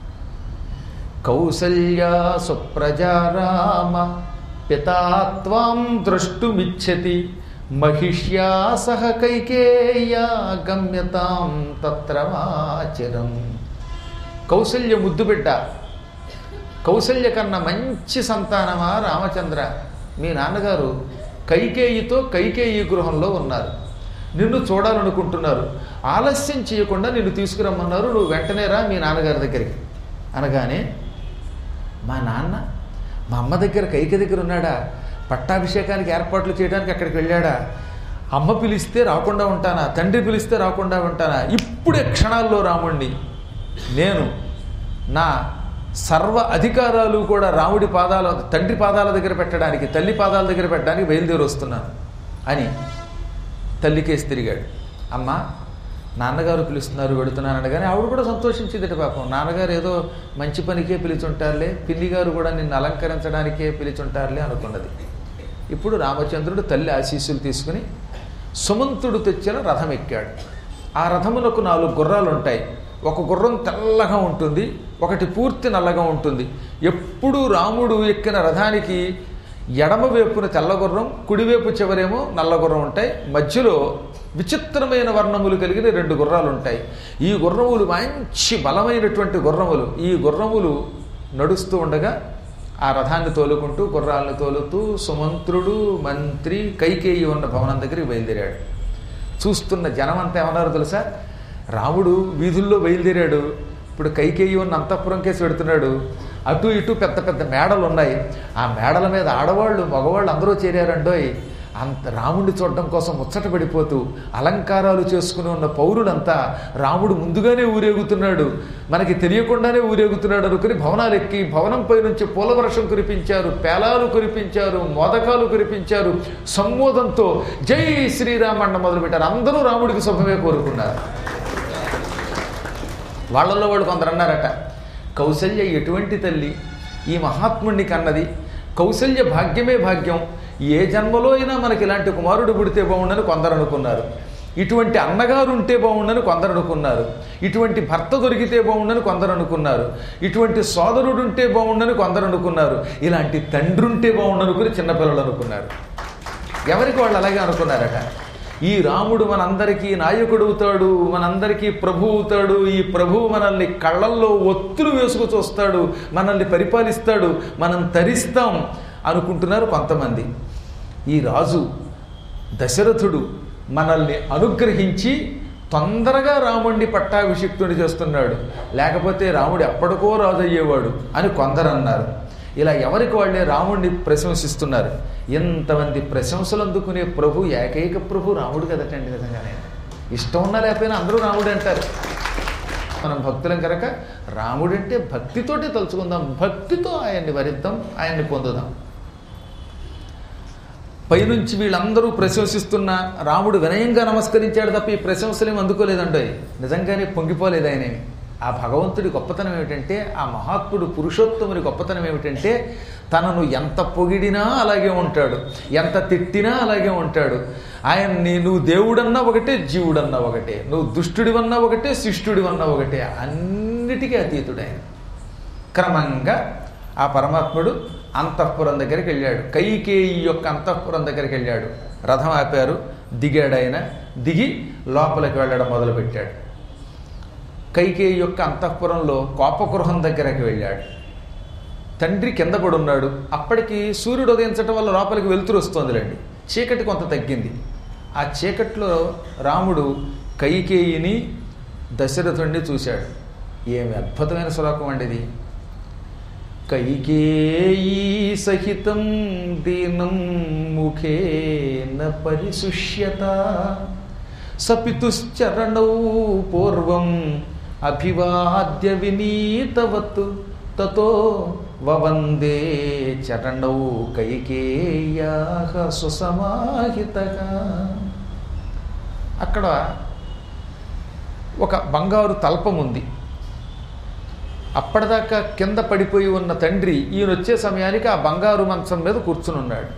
కౌసల్యా సుప్రజా రామ పితాత్వాం ద్రష్టుమిచ్చతి మహిష్యా సహ కైకేయ్యా గమ్యతాం తత్ర వాచిరం. కౌసల్య ముద్దుబిడ్డ, కౌసల్య కన్నా మంచి సంతానమా రామచంద్ర, మీ నాన్నగారు కైకేయితో కైకేయి గృహంలో ఉన్నారు, నిన్ను చూడాలనుకుంటున్నారు, ఆలస్యం చేయకుండా నిన్ను తీసుకురమ్మన్నారు, నువ్వు వెంటనే రా మీ నాన్నగారి దగ్గరికి అనగానే, మా నాన్న మా అమ్మ దగ్గర కైక దగ్గర ఉన్నాడా, పట్టాభిషేకానికి ఏర్పాట్లు చేయడానికి అక్కడికి వెళ్ళాడా, అమ్మ పిలిస్తే రాకుండా ఉంటానా, తండ్రి పిలిస్తే రాకుండా ఉంటానా, ఇప్పుడే క్షణాల్లో రాముణ్ణి నేను నా సర్వ అధికారాలు కూడా రాముడి పాదాల తండ్రి పాదాల దగ్గర పెట్టడానికి, తల్లి పాదాల దగ్గర పెట్టడానికి బయలుదేరి వస్తున్నాను అని తల్లికేసి తిరిగాడు. అమ్మ నాన్నగారు పిలుస్తున్నారు వెళుతున్నాను అనగానే ఆవిడ కూడా సంతోషించిందట. పాపం నాన్నగారు ఏదో మంచి పనికే పిలిచుంటారులే, పిల్లిగారు కూడా నిన్ను అలంకరించడానికే పిలిచుంటారులే అనుకున్నది. ఇప్పుడు రామచంద్రుడు తల్లి ఆశీస్సులు తీసుకుని సుమంతుడు తెచ్చిన రథం ఎక్కాడు. ఆ రథమునకు నాలుగు గుర్రాలు ఉంటాయి. ఒక గుర్రం తెల్లగా ఉంటుంది, ఒకటి పూర్తి నల్లగా ఉంటుంది. ఎప్పుడూ రాముడు ఎక్కిన రథానికి ఎడమ వైపున తెల్ల గుర్రం, కుడివైపు చివరేమో నల్ల గుర్రం ఉంటాయి. మధ్యలో విచిత్రమైన వర్ణములు కలిగిన రెండు గుర్రాలు ఉంటాయి. ఈ గుర్రములు మంచి బలమైనటువంటి గుర్రములు. ఈ గుర్రములు నడుస్తూ ఉండగా ఆ రథాన్ని తోలుకుంటూ, గుర్రాలను తోలుతూ సుమంత్రుడు, మంత్రి, కైకేయి ఉన్న భవనం దగ్గరికి బయలుదేరాడు. చూస్తున్న జనం అంతా ఏమన్నారు తెలుసా, రాముడు వీధుల్లో బయలుదేరాడు, ఇప్పుడు కైకేయి ఉన్న అంతఃపురం కేసి పెడుతున్నాడు, అటు ఇటు పెద్ద పెద్ద మేడలు ఉన్నాయి, ఆ మేడల మీద ఆడవాళ్ళు మగవాళ్ళు అందరూ చేరారండోయ్. అంత రాముడిని చూడడం కోసం ముచ్చట పడిపోతూ అలంకారాలు చేసుకుని ఉన్న పౌరులంతా రాముడు ముందుగానే ఊరేగుతున్నాడు, మనకి తెలియకుండానే ఊరేగుతున్నాడు అనుకుని భవనాలు ఎక్కి భవనంపై నుంచి పూలవర్షం కురిపించారు, పేలాలు కురిపించారు, మోదకాలు కురిపించారు. సంమోదంతో జై శ్రీరామ్ అన్న మొదలుపెట్టారు. అందరూ రాముడికి శుభమే కోరుకున్నారు. వాళ్ళల్లో వాళ్ళు కొందరు అన్నారట, కౌసల్య ఎటువంటి తల్లి, ఈ మహాత్ముడిని కన్నది, కౌసల్య భాగ్యమే భాగ్యం, ఏ జన్మలో అయినా మనకి ఇలాంటి కుమారుడు పుడితే బాగుండని కొందరు అనుకున్నారు, ఇటువంటి అన్నగారు ఉంటే బాగుండని కొందరు అనుకున్నారు, ఇటువంటి భర్త దొరికితే బాగుండని కొందరు అనుకున్నారు, ఇటువంటి సోదరుడు ఉంటే బాగుండని కొందరు అనుకున్నారు, ఇలాంటి తండ్రి ఉంటే బాగుండనుకుని చిన్నపిల్లలు అనుకున్నారు. ఎవరికి వాళ్ళు అలాగే అనుకున్నారట. ఈ రాముడు మనందరికీ నాయకుడు అవుతాడు, మనందరికీ ప్రభు అవుతాడు, ఈ ప్రభువు మనల్ని కళ్ళల్లో ఒత్తులు వేసుకు చూస్తాడు, మనల్ని పరిపాలిస్తాడు, మనం తరిస్తాం అనుకుంటున్నారు కొంతమంది. ఈ రాజు దశరథుడు మనల్ని అనుగ్రహించి తొందరగా రాముడిని పట్టాభిషిక్తుని చేస్తున్నాడు, లేకపోతే రాముడు ఎప్పటికో రాజు అయ్యేవాడు అని కొందరు అన్నారు. ఇలా ఎవరికి వాళ్ళే రాముడిని ప్రశంసిస్తున్నారు. ఎంతమంది ప్రశంసలు అందుకునే ప్రభు, ఏకైక ప్రభు రాముడు కదటండి. నిజంగానే ఇష్టం ఉన్నా లేకపోయినా అందరూ రాముడు అంటారు. మనం భక్తులం కనుక రాముడంటే భక్తితోటే తలుచుకుందాం, భక్తితో ఆయన్ని వరిద్దాం, ఆయన్ని పొందుదాం. పైనుంచి వీళ్ళందరూ ప్రశంసిస్తున్న రాముడు వినయంగా నమస్కరించాడు తప్ప ఈ ప్రశంసలేమి అందుకోలేదండి. నిజంగానే పొంగిపోలేదు ఆయనేమి. ఆ భగవంతుడి గొప్పతనం ఏమిటంటే, ఆ మహాత్ముడు పురుషోత్తముడి గొప్పతనం ఏమిటంటే, తనను ఎంత పొగిడినా అలాగే ఉంటాడు, ఎంత తిట్టినా అలాగే ఉంటాడు. ఆయన్ని నువ్వు దేవుడన్నా ఒకటే, జీవుడన్నా ఒకటే, నువ్వు దుష్టుడివన్నా ఒకటే, శిష్టుడివన్నా ఒకటే, అన్నిటికీ అతీతుడు ఆయన. క్రమంగా ఆ పరమాత్ముడు అంతఃపురం దగ్గరికి వెళ్ళాడు. కైకేయి యొక్క అంతఃపురం దగ్గరికి వెళ్ళాడు. రథం ఆపారు, దిగాడు. ఆయన దిగి లోపలికి వెళ్ళడం మొదలుపెట్టాడు. కైకేయి యొక్క అంతఃపురంలో కోపగృహం దగ్గరికి వెళ్ళాడు. తండ్రి కింద పడున్నాడు. అప్పటికి సూర్యుడు ఉదయించడం వల్ల లోపలికి వెలుతురు వస్తోందిలేండి. చీకటి కొంత తగ్గింది. ఆ చీకట్లో రాముడు కైకేయిని దశరథుణ్ణి చూశాడు. ఏమి అద్భుతమైన శ్లోకం అండి ఇది. కైకేయీ సహితం దీనం ముఖేన పరిశుష్యత సపితుశ్చరణౌ పూర్వం అభివాద్య వినీతవత్ తతో వవందే చరణౌ కైకేయ్యాః సుసమాహితగా. అక్కడ ఒక బంగారు తల్పం ఉంది. అప్పటిదాకా కింద పడిపోయి ఉన్న తండ్రి ఈయన వచ్చే సమయానికి ఆ బంగారు మంచం మీద కూర్చునున్నాడు.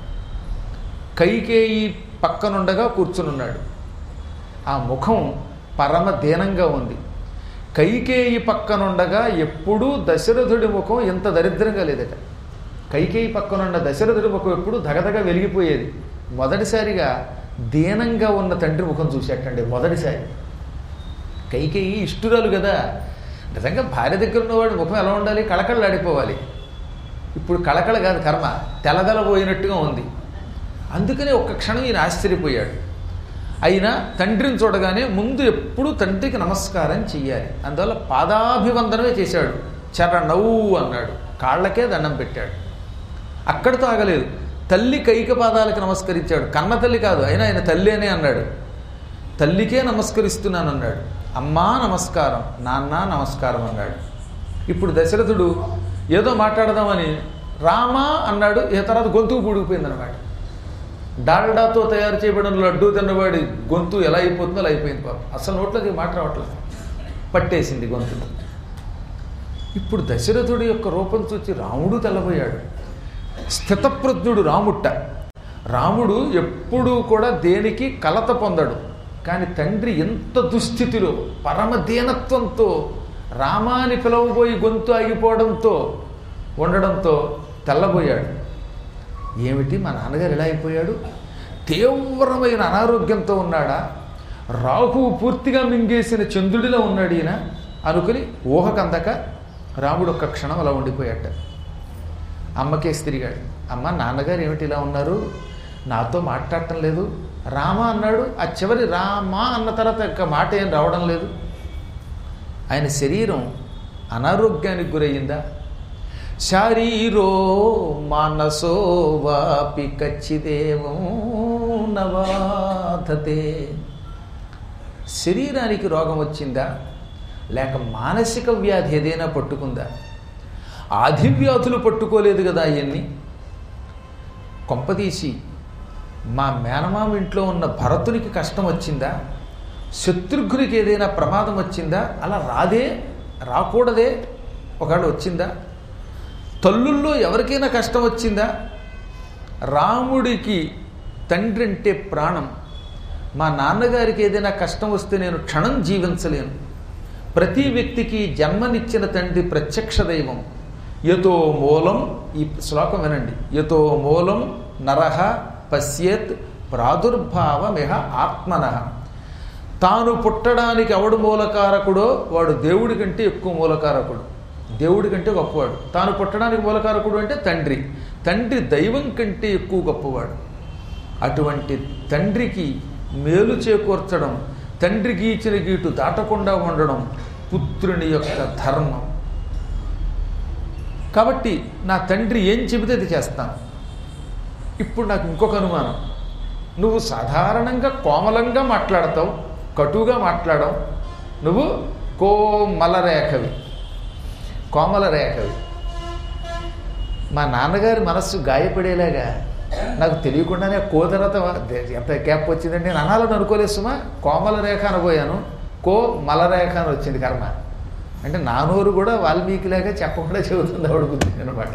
కైకేయి పక్కనుండగా కూర్చునున్నాడు. ఆ ముఖం పరమ దీనంగా ఉంది. కైకేయి పక్కనుండగా ఎప్పుడూ దశరథుడి ముఖం ఇంత దరిద్రంగా లేదట. కైకేయి పక్కనున్న దశరథుడి ముఖం ఎప్పుడు దగదగ వెలిగిపోయేది. మొదటిసారిగా దీనంగా ఉన్న తండ్రి ముఖం చూసేటండి మొదటిసారి. కైకేయి ఇష్టురాలు కదా, నిజంగా భార్య దగ్గర ఉన్నవాడి ముఖం ఎలా ఉండాలి? కళకళలాడిపోవాలి. ఇప్పుడు కళకళ కాదు, కర్మ తెలదలబోయినట్టుగా ఉంది. అందుకనే ఒక్క క్షణం ఈయన ఆశ్చర్యపోయాడు. అయినా తండ్రిని చూడగానే ముందు ఎప్పుడూ తండ్రికి నమస్కారం చెయ్యాలి. అందువల్ల పాదాభివందనమే చేశాడు. చరణవు అన్నాడు, కాళ్ళకే దండం పెట్టాడు. అక్కడితో ఆగలేదు, తల్లి కైక పాదాలకు నమస్కరించాడు. కన్న తల్లి కాదు, అయినా ఆయన తల్లి అనే అన్నాడు. తల్లికే నమస్కరిస్తున్నానన్నాడు. అమ్మా నమస్కారం, నాన్న నమస్కారం అన్నాడు. ఇప్పుడు దశరథుడు ఏదో మాట్లాడదామని రామా అన్నాడు. ఏ తర్వాత గొంతుకు పూడిపోయిందనమాట. డాల్డాతో తయారు చేయబడిన లడ్డూ తిన్నవాడి గొంతు ఎలా అయిపోతుందో అలా అయిపోయింది పాపం. అసలు నోట్లోకి మాట రావట్లేదు, పట్టేసింది గొంతు. ఇప్పుడు దశరథుడి యొక్క రూపం చూసి రాముడు తెల్లబోయాడు. స్థితప్రజ్ఞుడు రాముట్ట. రాముడు ఎప్పుడూ కూడా దేనికి కలత పొందడు. కానీ తండ్రి ఎంత దుస్థితిలో పరమ దీనత్వంతో రామాని పిలవబోయి గొంతు ఆగిపోవడంతో ఉండడంతో తెల్లబోయాడు. ఏమిటి మా నాన్నగారు ఎలా అయిపోయాడు? తీవ్రమైన అనారోగ్యంతో ఉన్నాడా? రాహువు పూర్తిగా మింగేసిన చంద్రుడిలో ఉన్నాడు ఈయన అనుకుని ఊహకందక రాముడు ఒక్క క్షణం అలా ఉండిపోయాట. అమ్మకేసి తిరిగాడు. అమ్మ, నాన్నగారు ఏమిటి ఇలా ఉన్నారు? నాతో మాట్లాడటం లేదు. రామ అన్నాడు. ఆ చివరి రామా అన్న తర్వాత యొక్క మాట ఏం రావడం లేదు. ఆయన శరీరం అనారోగ్యానికి గురయ్యిందా? శారీరో మానసో వాపి కచ్చిదేవం నవాధతే. శరీరానికి రోగం వచ్చిందా, లేక మానసిక వ్యాధి ఏదైనా పట్టుకుందా? ఆధివ్యాధులు పట్టుకోలేదు కదా ఇవన్నీ. కొంపదీసి మా మేనమామ ఇంట్లో ఉన్న భరతునికి కష్టం వచ్చిందా? శత్రుఘ్నునికి ఏదైనా ప్రమాదం వచ్చిందా? అలా రాదే, రాకూడదే, ఒకవేళ వచ్చిందా? తల్లుల్లో ఎవరికైనా కష్టం వచ్చిందా? రాముడికి తండ్రి అంటే ప్రాణం. మా నాన్నగారికి ఏదైనా కష్టం వస్తే నేను క్షణం జీవించలేను. ప్రతి వ్యక్తికి జన్మనిచ్చిన తండ్రి ప్రత్యక్ష దైవం. యతో మూలం, ఈ శ్లోకం వినండి, యతో మూలం నరహ పశ్యేత్ ప్రాదుర్భావమిహ ఆత్మనః. తాను పుట్టడానికి ఎవడు మూలకారకుడో వాడు దేవుడి కంటే ఎక్కువ మూలకారకుడు, దేవుడి కంటే గొప్పవాడు. తాను పుట్టడానికి మూలకారకుడు అంటే తండ్రి, తండ్రి దైవం కంటే ఎక్కువ గొప్పవాడు. అటువంటి తండ్రికి మేలు చేకూర్చడం, తండ్రికి ఇచ్చిన గీటు దాటకుండా ఉండడం పుత్రుని యొక్క ధర్మం. కాబట్టి నా తండ్రి ఏం చెబితే అది చేస్తాను. ఇప్పుడు నాకు ఇంకొక అనుమానం, నువ్వు సాధారణంగా కోమలంగా మాట్లాడతావు, కటువుగా మాట్లాడడం, నువ్వు కోమల రేఖవి కోమల రేఖవి మా నాన్నగారి మనస్సు గాయపడేలాగా నాకు తెలియకుండానే కో తర్వాత ఎంత గ్యాప్ వచ్చిందంటే నేను అనాలని అనుకోలేదు సుమా. కోమల రేఖ అనబోయాను, కో మలరేఖ అని వచ్చింది కర్మ. అంటే నా నోరు కూడా వాల్మీకిలాగా చెప్పకుండా చెబుతుంది ఆవిడ బుద్ధి అనమాట.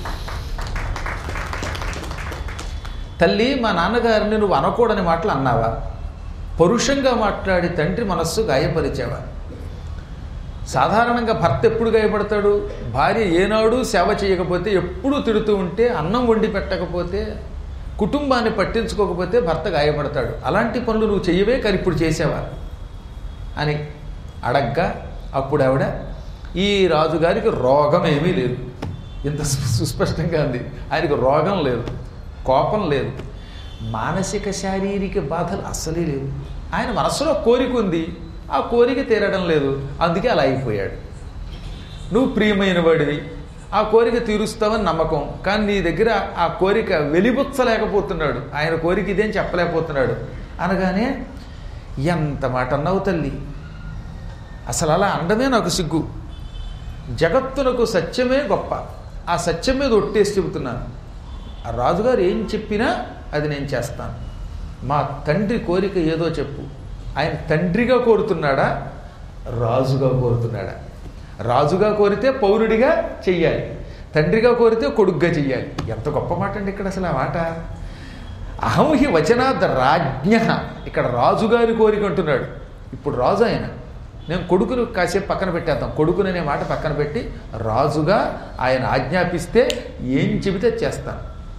తల్లి, మా నాన్నగారిని నువ్వు అనకూడని మాటలు అన్నావా? పరుషంగా మాట్లాడి తండ్రి మనస్సు గాయపరిచావా? సాధారణంగా భర్త ఎప్పుడు గాయపడతాడు? భార్య ఏనాడు సేవ చేయకపోతే, ఎప్పుడూ తిడుతూ ఉంటే, అన్నం వండి పెట్టకపోతే, కుటుంబాన్ని పట్టించుకోకపోతే భర్త గాయపడతాడు. అలాంటి పనులు నువ్వు చెయ్యవే, కానీ ఇప్పుడు చేసావా అని అడగ్గా అప్పుడు ఆవిడ, ఈ రాజుగారికి రోగం ఏమీ లేదు. ఇంత సుస్పష్టంగా ఉంది. ఆయనకు రోగం లేదు, కోపం లేదు, మానసిక శారీరక బాధలు అస్సలే లేవు. ఆయన మనస్సులో కోరిక ఉంది, ఆ కోరిక తీరడం లేదు, అందుకే అలా అయిపోయాడు. నువ్వు ప్రియమైన వాడివి, ఆ కోరిక తీరుస్తావని నమ్మకం, కానీ నీ దగ్గర ఆ కోరిక వెలిబుచ్చలేకపోతున్నాడు. ఆయన కోరిక ఇదేం చెప్పలేకపోతున్నాడు అనగానే, ఎంత మాట అన్నావు తల్లి, అసలు అలా అనడమే నాకు సిగ్గు. జగత్తునకు సత్యమే గొప్ప, ఆ సత్యం మీద ఒట్టేసి చెబుతున్నాను. ఆ రాజుగారు ఏం చెప్పినా అది నేను చేస్తాను. మా తండ్రి కోరిక ఏదో చెప్పు. ఆయన తండ్రిగా కోరుతున్నాడా, రాజుగా కోరుతున్నాడా? రాజుగా కోరితే పౌరుడిగా చెయ్యాలి, తండ్రిగా కోరితే కొడుగ్గా చెయ్యాలి. ఎంత గొప్ప మాట అండి ఇక్కడ అసలు ఆ మాట. అహం హి వచనాద్ రాజ్ఞ, ఇక్కడ రాజుగారి కోరిక అంటున్నాడు. ఇప్పుడు రాజు ఆయన, నేను కొడుకును కాసేపు పక్కన పెట్టేద్దాం. కొడుకుననే మాట పక్కన పెట్టి రాజుగా ఆయన ఆజ్ఞాపిస్తే ఏం చెబితే చేస్తాను.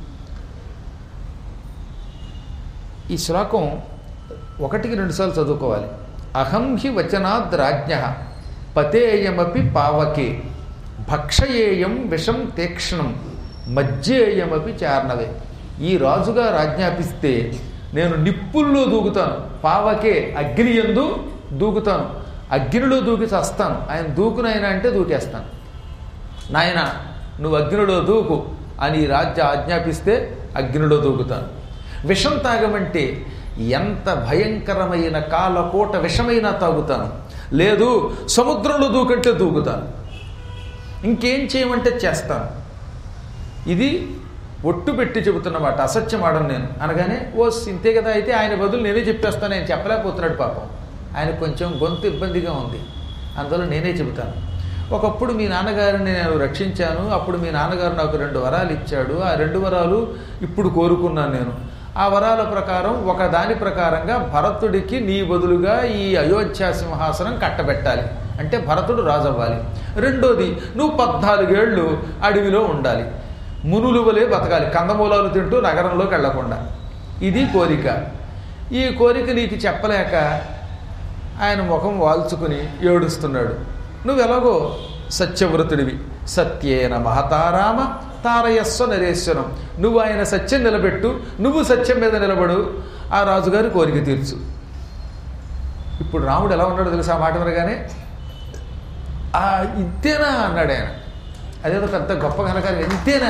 ఈ శ్లోకం ఒకటికి రెండుసార్లు చదువుకోవాలి. అహం హి వచనాద్ రాజ్ఞ పతేయమపి పావకే భక్షయేయం విషం తీక్ష్ణం మజ్జేయమపి చార్ణవే. ఈ రాజుగా ఆజ్ఞాపిస్తే నేను నిప్పుల్లో దూకుతాను, పావకే అగ్ని యందు దూకుతాను, అగ్నిలో దూకి చస్తాను. ఆయన దూకునైనా అంటే దూకేస్తాను. నాయన నువ్వు అగ్నిలో దూకు అని రాజ్య ఆజ్ఞాపిస్తే అగ్నిలో దూకుతాను. విషం తాగమంటే ఎంత భయంకరమైన కాలకోట విషమైనా తాగుతాను. లేదు సముద్రంలో దూకంటే దూకుతాను. ఇంకేం చేయమంటే చేస్తాను. ఇది ఒట్టు పెట్టి చెబుతున్నమాట, అసత్యం ఆడను నేను అనగానే, ఓ ఇంతే కదా, అయితే ఆయన బదులు నేనే చెప్పేస్తాను. ఆయన చెప్పలేకపోతున్నాడు పాపం, ఆయన కొంచెం గొంతు ఇబ్బందిగా ఉంది, అందువల్ల నేనే చెబుతాను. ఒకప్పుడు మీ నాన్నగారిని నేను రక్షించాను, అప్పుడు మీ నాన్నగారు నాకు రెండు వరాలు ఇచ్చాడు. ఆ రెండు వరాలు ఇప్పుడు కోరుకున్నాను నేను. ఆ వరాల ప్రకారం ఒక దాని ప్రకారంగా భరతుడికి నీ బదులుగా ఈ అయోధ్య సింహాసనం కట్టబెట్టాలి, అంటే భరతుడు రాజు అవ్వాలి. రెండోది, నువ్వు పద్నాలుగేళ్ళు అడవిలో ఉండాలి, మునులు వలె బతకాలి, కందమూలాలు తింటూ నగరంలోకి వెళ్లకుండా. ఇది కోరిక. ఈ కోరిక నీకు చెప్పలేక ఆయన ముఖం వాల్చుకుని ఏడుస్తున్నాడు. నువ్వు ఎలాగో సత్యవ్రతుడివి, సత్యేన మహతారామ తారయస్వ నరేశ్వరం. నువ్వు ఆయన సత్యం నిలబెట్టు, నువ్వు సత్యం మీద నిలబడు, ఆ రాజుగారి కోరిక తీర్చు. ఇప్పుడు రాముడు ఎలా ఉన్నాడో తెలుసు ఆ మాట వినగానే, ఆ ఇంతేనా అన్నాడు ఆయన. అదేదో పెద్ద గొప్ప కనకారి, ఇంతేనా?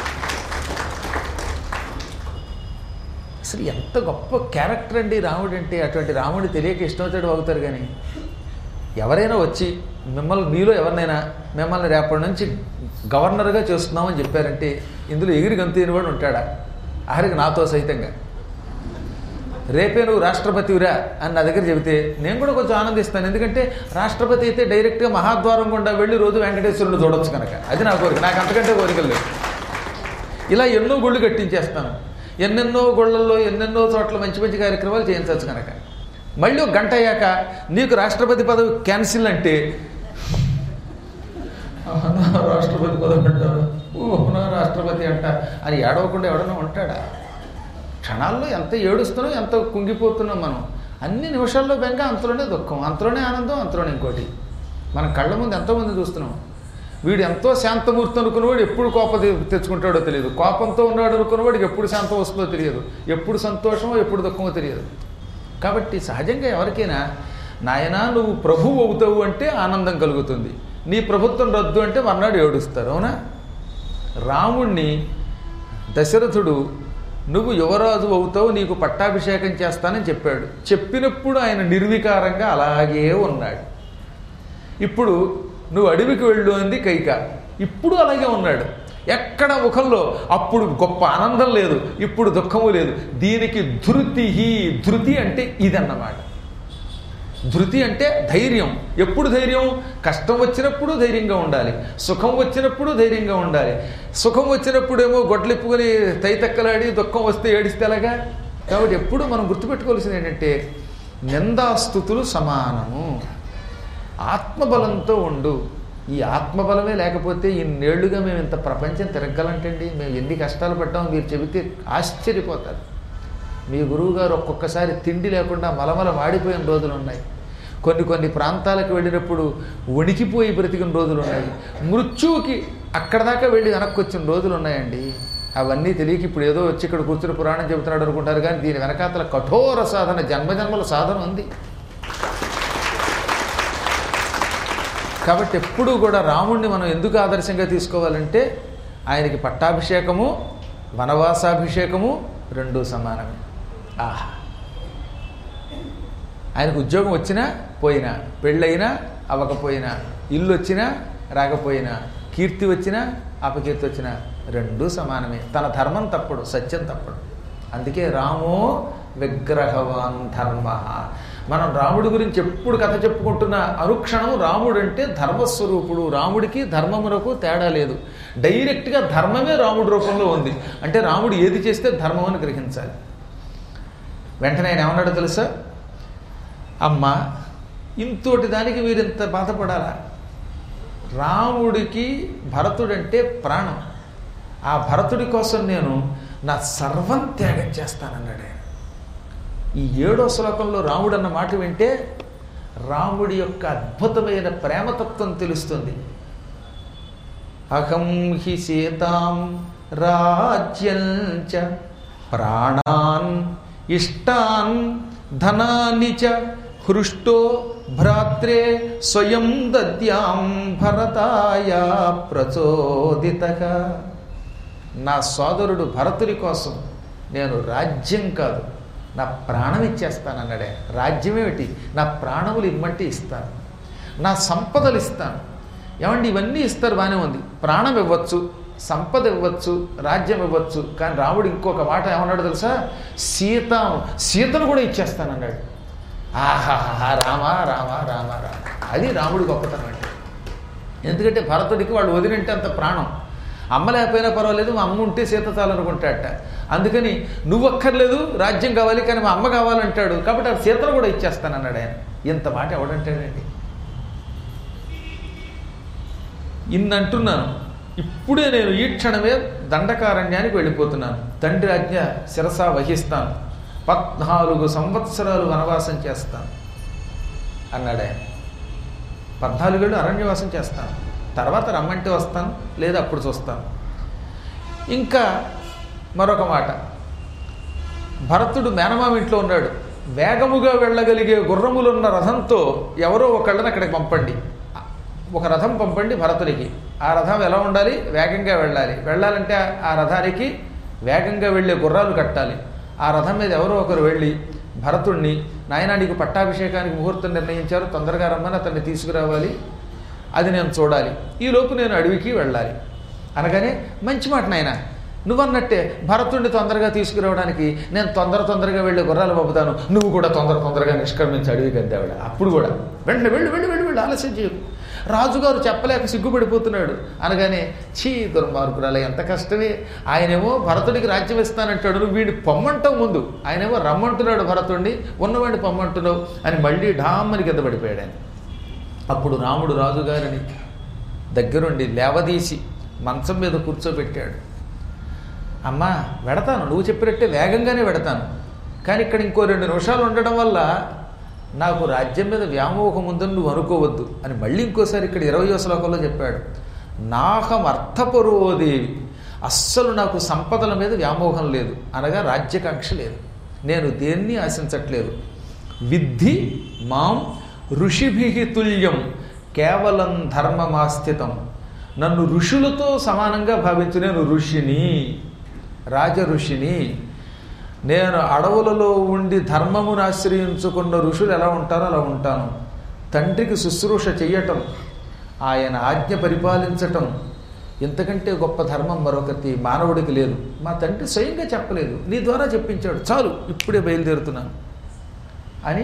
అసలు ఎంత గొప్ప క్యారెక్టర్ అండి రాముడు అంటే. అటువంటి రాముడు తెలియక ఇష్టమవుతాడు అవుతారు. కానీ ఎవరైనా వచ్చి మిమ్మల్ని, మీలో ఎవరినైనా మిమ్మల్ని రేపటి నుంచి గవర్నర్గా చేస్తున్నామని చెప్పారంటే ఇందులో ఎగిరి గంతేని వాడు ఉంటాడా? ఆఖరికి నాతో సైతంగా రేపే నువ్వు రాష్ట్రపతివిరా అని నా దగ్గర చెబితే నేను కూడా కొంచెం ఆనందిస్తాను. ఎందుకంటే రాష్ట్రపతి అయితే డైరెక్ట్గా మహాద్వారం గుండా వెళ్ళి రోజు వెంకటేశ్వరుడు చూడొచ్చు కనుక. అది నా కోరిక. నాకు అంతకంటే కోరికలు లేవు. ఇలా ఎన్నో గుళ్ళు కట్టించేస్తాను, ఎన్నెన్నో గుళ్ళల్లో ఎన్నెన్నో చోట్ల మంచి మంచి కార్యక్రమాలు చేయించవచ్చు కనుక. మళ్ళీ ఒక గంట అయ్యాక నీకు రాష్ట్రపతి పదవి క్యాన్సిల్ అంటే, రాష్ట్రపతి పదవి అంటారు, ఓ నా రాష్ట్రపతి అంట అని ఏడవకుండా ఎవడన్నా ఉంటాడా? క్షణాల్లో ఎంత ఏడుస్తున్నాం, ఎంత కుంగిపోతున్నాం మనం. అన్ని నిమిషాల్లో బెంగ, అంతలోనే దుఃఖం, అంతలోనే ఆనందం, అంతలోనే ఇంకోటి. మనం కళ్ళ ముందు ఎంతోమంది చూస్తున్నాం. వీడు ఎంతో శాంతమూర్తి అనుకున్నవాడు ఎప్పుడు కోపం తెచ్చుకుంటాడో తెలియదు, కోపంతో ఉన్నాడు అనుకున్నవాడికి ఎప్పుడు శాంతం వస్తుందో తెలియదు, ఎప్పుడు సంతోషమో ఎప్పుడు దుఃఖమో తెలియదు. కాబట్టి సహజంగా ఎవరికైనా నాయనా నువ్వు ప్రభువు అవుతావు అంటే ఆనందం కలుగుతుంది, నీ ప్రభుత్వం రద్దు అంటే మర్నాడు ఏడుస్తారు. అవునా? రాముణ్ణి దశరథుడు నువ్వు యువరాజు అవుతావు, నీకు పట్టాభిషేకం చేస్తానని చెప్పాడు. చెప్పినప్పుడు ఆయన నిర్వికారంగా అలాగే ఉన్నాడు. ఇప్పుడు నువ్వు అడవికి వెళ్ళు అంది కైక. ఇప్పుడు అలాగే ఉన్నాడు. ఎక్కడ ముఖంలో అప్పుడు గొప్ప ఆనందం లేదు, ఇప్పుడు దుఃఖము లేదు. దీనికి ధృతి. ధృతి అంటే ఇదన్నమాట. ధృతి అంటే ధైర్యం. ఎప్పుడు ధైర్యం? కష్టం వచ్చినప్పుడు ధైర్యంగా ఉండాలి, సుఖం వచ్చినప్పుడు ధైర్యంగా ఉండాలి. సుఖం వచ్చినప్పుడేమో గొడ్లెప్పుకొని తైతక్కలాడి, దుఃఖం వస్తే ఏడిస్తే ఎలాగా? కాబట్టి ఎప్పుడు మనం గుర్తుపెట్టుకోవాల్సింది ఏంటంటే నిందాస్తుతులు సమానము. ఆత్మబలంతో ఉండు. ఈ ఆత్మబలమే లేకపోతే ఇన్నేళ్లుగా మేము ఇంత ప్రపంచం తిరగలంటండి. మేము ఎన్ని కష్టాలు పడ్డామో మీరు చెబితే ఆశ్చర్యపోతారు. మీ గురువుగారు ఒక్కొక్కసారి తిండి లేకుండా మలమల వాడిపోయిన రోజులు ఉన్నాయి. కొన్ని కొన్ని ప్రాంతాలకు వెళ్ళినప్పుడు వణికిపోయి బ్రతికిన రోజులు ఉన్నాయి. మృత్యువుకి అక్కడ దాకా వెళ్ళి వెనక్కి వచ్చిన రోజులు ఉన్నాయండి. అవన్నీ తెలియక ఇప్పుడు ఏదో వచ్చి ఇక్కడ కూర్చుని పురాణం చెబుతున్నాడు అనుకుంటారు, కానీ దీని వెనకాతల కఠోర సాధన, జన్మజన్మల సాధన ఉంది. కాబట్టి ఎప్పుడూ కూడా రాముణ్ణి మనం ఎందుకు ఆదర్శంగా తీసుకోవాలంటే ఆయనకి పట్టాభిషేకము వనవాసాభిషేకము రెండూ సమానమే. ఆహా, ఆయనకు ఉద్యోగం వచ్చినా పోయినా, పెళ్ళైనా అవ్వకపోయినా, ఇల్లు వచ్చినా రాకపోయినా, కీర్తి వచ్చినా అపకీర్తి వచ్చినా రెండూ సమానమే. తన ధర్మం తప్పడు, సత్యం తప్పడు. అందుకే రామో విగ్రహవాన్ ధర్మ. మనం రాముడి గురించి ఎప్పుడు కథ చెప్పుకుంటున్న అనుక్షణం రాముడు అంటే ధర్మస్వరూపుడు. రాముడికి ధర్మమునకు తేడా లేదు. డైరెక్ట్గా ధర్మమే రాముడి రూపంలో ఉంది. అంటే రాముడు ఏది చేస్తే ధర్మం అని గ్రహించాలి. వెంటనే ఆయన ఏమన్నాడో తెలుసా? అమ్మ, ఇంతోటి దానికి మీరు ఇంత బాధపడాలా? రాముడికి భరతుడంటే ప్రాణం. ఆ భరతుడి కోసం నేను నా సర్వం త్యాగం చేస్తానన్నాడు ఆయన. ఈ ఏడో శ్లోకంలో రాముడు అన్న మాట వింటే రాముడి యొక్క అద్భుతమైన ప్రేమతత్వం తెలుస్తుంది. అహం హి సీతాం రాజ్యంచ ప్రాణాన్ ఇష్టాన్ ధనాని చ హృష్టో భ్రాత్రే స్వయం దద్యాం భరతాయ ప్రచోదితగా. నా సోదరుడు భరతుడి కోసం నేను రాజ్యం కాదు, నా ప్రాణం ఇచ్చేస్తానన్నాడే. రాజ్యమేమిటి? నా ప్రాణములు ఇమ్మంటే ఇస్తాను, నా సంపదలు ఇస్తాను. ఏమండి, ఇవన్నీ ఇస్తారు, బాగానే ఉంది. ప్రాణం ఇవ్వచ్చు, సంపద ఇవ్వచ్చు, రాజ్యం ఇవ్వచ్చు. కానీ రాముడు ఇంకొక మాట ఏమన్నాడు తెలుసా? సీత సీతను కూడా ఇచ్చేస్తానన్నాడు. ఆహాహా, రామా రామా రామా రామ. అది రాముడి గొప్పతనం అంటే. ఎందుకంటే భరతుడికి వాళ్ళు వదిలింటే అంత ప్రాణం. అమ్మ లేకపోయినా పర్వాలేదు, మా అమ్మ ఉంటే సీత చాలనుకుంటాడట. అందుకని నువ్వు అక్కర్లేదు, రాజ్యం కావాలి, కానీ మా అమ్మ కావాలంటాడు. కాబట్టి ఆ సీతను కూడా ఇచ్చేస్తానన్నాడు ఆయన. ఇంత మాట ఎవడంటాడండి? ఇన్నంటున్నాను. ఇప్పుడే నేను ఈ క్షణమే దండకారణ్యానికి వెళ్ళిపోతున్నాను. తండ్రి ఆజ్ఞ శిరస వహిస్తాను. పద్నాలుగు సంవత్సరాలు వనవాసం చేస్తాను అన్నాడు ఆయన. పద్నాలుగేళ్ళు అరణ్యవాసం చేస్తాను, తర్వాత రమ్మంటే వస్తాను, లేదా అప్పుడు చూస్తాను. ఇంకా మరొక మాట, భరతుడు మేనమామ ఇంట్లో ఉన్నాడు. వేగముగా వెళ్ళగలిగే గుర్రములున్న రథంతో ఎవరో ఒకళ్ళని అక్కడికి పంపండి. ఒక రథం పంపండి భరతుడికి. ఆ రథం ఎలా ఉండాలి? వేగంగా వెళ్ళాలి. వెళ్ళాలంటే ఆ రథానికి వేగంగా వెళ్ళే గుర్రాలు కట్టాలి. ఆ రథం మీద ఎవరో ఒకరు వెళ్ళి భరతుడిని, నాయనా నీకు పట్టాభిషేకానికి ముహూర్తం నిర్ణయించారు, తొందరగా రమ్మని అతన్ని తీసుకురావాలి, అది నేను చూడాలి. ఈలోపు నేను అడవికి వెళ్ళాలి అనగానే, మంచి మాట నాయన, నువ్వన్నట్టే భరతుడిని తొందరగా తీసుకురావడానికి నేను తొందర తొందరగా వెళ్ళి గుర్రాలు పంపుతాను, నువ్వు కూడా తొందర తొందరగా నిష్క్రమించి అడవికి అందావిడ. అప్పుడు కూడా వెంటనే వెళ్ళి వెళ్ళి వెళ్ళి వెళ్ళి ఆలస్యం చేయకు. రాజుగారు చెప్పలేక సిగ్గుపడిపోతున్నాడు అనగానే, చీ దుర్మార్గురాలే, ఎంత కష్టమే. ఆయనేమో భరతుడికి రాజ్యం ఇస్తానంటాడు, నువ్వు వీడిని పొమ్మంటావు ముందు, ఆయనేమో రమ్మంటున్నాడు భరతుడిని, ఉన్నవాడిని పొమ్మంటున్నావు అని మళ్ళీ ఢామ్మని కింద పడిపోయాడు ఆయన. అప్పుడు రాముడు రాజుగారిని దగ్గరుండి లేవదీసి మంచం మీద కూర్చోబెట్టాడు. అమ్మా, వెడతాను, నువ్వు చెప్పినట్టే వేగంగానే వెడతాను, కానీ ఇక్కడ ఇంకో రెండు నిమిషాలు ఉండడం వల్ల నాకు రాజ్యం మీద వ్యామోహం ఉందని నువ్వు అనుకోవద్దు అని మళ్ళీ ఇంకోసారి ఇక్కడ ఇరవయో శ్లోకంలో చెప్పాడు. నాహం అర్థపరోదేవి, అస్సలు నాకు సంపదల మీద వ్యామోహం లేదు, అనగా రాజ్యకాంక్ష లేదు, నేను దేన్ని ఆశించట్లేదు. విద్ధి మాం ఋషిభి తుల్యం కేవలం ధర్మమాస్థితం. నన్ను ఋషులతో సమానంగా భావించు, నేను ఋషిని, రాజ ఋషిని. నేను అడవులలో ఉండి ధర్మమును ఆశ్రయించుకున్న ఋషులు ఎలా ఉంటారో అలా ఉంటాను. తండ్రికి శుశ్రూష చెయ్యటం, ఆయన ఆజ్ఞ పరిపాలించటం, ఇంతకంటే గొప్ప ధర్మం మరొకటి మానవుడికి లేదు. మా తండ్రి స్వయంగా చెప్పలేదు, నీ ద్వారా చెప్పించాడు, చాలు ఇప్పుడే బయలుదేరుతున్నాను అని